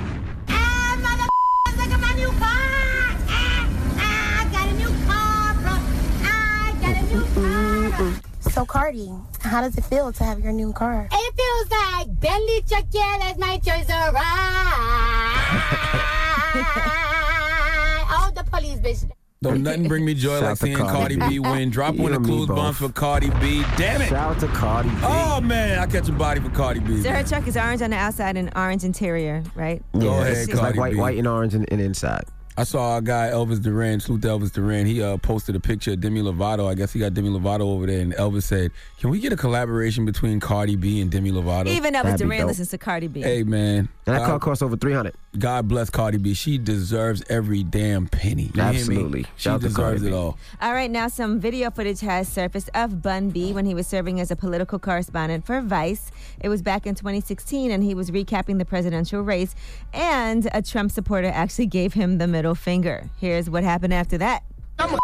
G: Look at my new car. I got a new car, bro. I got a new car.
V: So, Cardi, how does it feel to have your new car?
G: It feels like Bentley Chuck, yeah, that's my choice of ride. Oh, the police, bitch.
E: Don't nothing bring me joy
C: Shout
E: like
C: out to
E: seeing
C: Cardi
E: Cardi
C: B.
E: B win. Drop
C: You
E: one of
C: and
E: the
C: me
E: clues
C: both.
E: bombs for Cardi B. Damn it.
C: Shout out to Cardi B.
E: Oh, man. I catch a body for Cardi B.
D: So her truck is orange on the outside and orange interior, right?
C: Yeah,
E: Go ahead,
C: it's like
E: Cardi
C: white,
E: B.
C: white and orange and inside.
E: I saw a guy, Elvis Duran, salute to Elvis Duran. He posted a picture of Demi Lovato. I guess he got Demi Lovato over there, and Elvis said, "Can we get a collaboration between Cardi B and Demi Lovato?"
D: Even Elvis
C: That'd be
D: Duran
C: dope.
D: listens to Cardi B.
E: Hey, man.
C: And that car cost over $300.
E: God bless Cardi B. She deserves every damn penny. You hear me?
C: Absolutely.
E: She
C: Shout out to
E: deserves
C: Cardi
E: it
C: B.
E: all.
D: All right, now some video footage has surfaced of Bun B when he was serving as a political correspondent for Vice. It was back in 2016, and he was recapping the presidential race, and a Trump supporter actually gave him the middle finger. Here's what happened after that.
W: Bitch,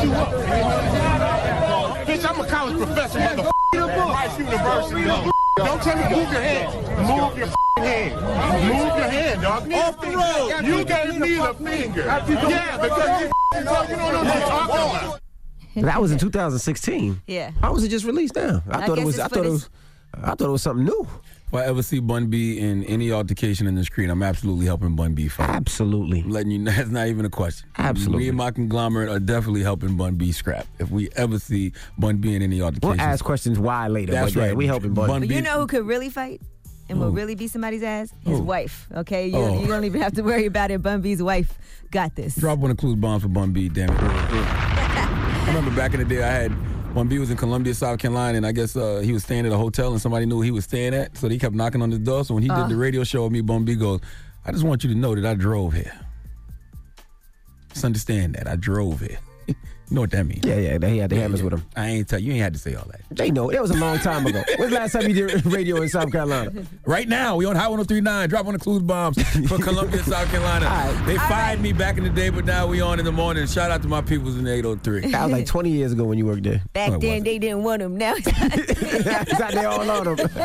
W: I'm a college professor, motherfucker. Rice University. Don't tell me move your hand. Move your hand. Move your hand, dog. Off the road. You gave me the finger. Yeah, because you don't know what you're talking about.
C: That was in 2016.
D: Yeah.
C: How was it just released now?
D: I guess it's footage.
C: I thought it was something new.
E: If I ever see Bun B in any altercation in the street, I'm absolutely helping Bun B fight.
C: Absolutely.
E: I'm letting you know, that's not even a question.
C: Absolutely.
E: Me and my conglomerate are definitely helping Bun B scrap. If we ever see Bun B in any altercation.
C: We'll ask questions why later.
E: That's
C: but yeah,
E: right.
C: we helping Bun
D: But
C: B.
D: you know who could really fight and will really beat somebody's ass? His wife, okay? You don't even have to worry about it. Bun B's wife got this.
E: Drop one of clues bombs for Bun B, damn it. I remember back in the day, Bun B was in Columbia, South Carolina, and I guess he was staying at a hotel and somebody knew he was staying at, so they kept knocking on the door. So when he did the radio show with me, Bun B goes, I just want you to know that I drove here. Just understand that. I drove here. You know what that means?
C: Yeah, he had the hammers with him.
E: I ain't tell you. You ain't had to say all that.
C: They know. That was a long time ago. When's the last time you did radio in South Carolina?
E: Right now, we on High 103.9. Drop on the clues bombs for Columbia, South Carolina. They fired me back in the day, but now we on in the morning. Shout out to my peoples in the 803.
C: That was like 20 years ago when you worked there.
D: Back then, they didn't want him. Now
C: it's out there all on him.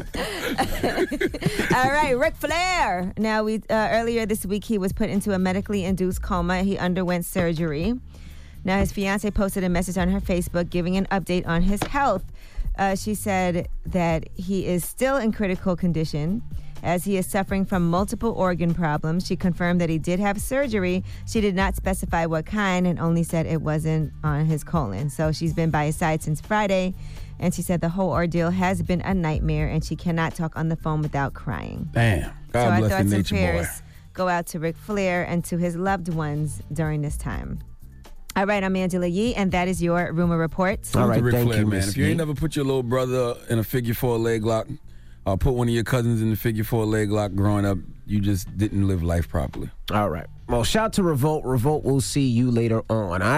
D: All right, Ric Flair. Now, earlier this week, he was put into a medically induced coma. He underwent surgery. Now, his fiancée posted a message on her Facebook giving an update on his health. She said that he is still in critical condition as he is suffering from multiple organ problems. She confirmed that he did have surgery. She did not specify what kind and only said it wasn't on his colon. So she's been by his side since Friday, and she said the whole ordeal has been a nightmare and she cannot talk on the phone without crying.
E: Damn. God bless the nature boy.
D: Prayers go out to Ric Flair and to his loved ones during this time. All right, I'm Angela Yee, and that is your Rumor Report.
C: All right,
E: Ric
C: thank
E: Flair,
C: you,
E: man.
C: Miss
E: If you ain't never put your little brother in a figure 4 leg lock, or put one of your cousins in the figure 4 leg lock growing up, you just didn't live life properly.
C: All right. Well, shout out to Revolt. Revolt, we'll see you later on.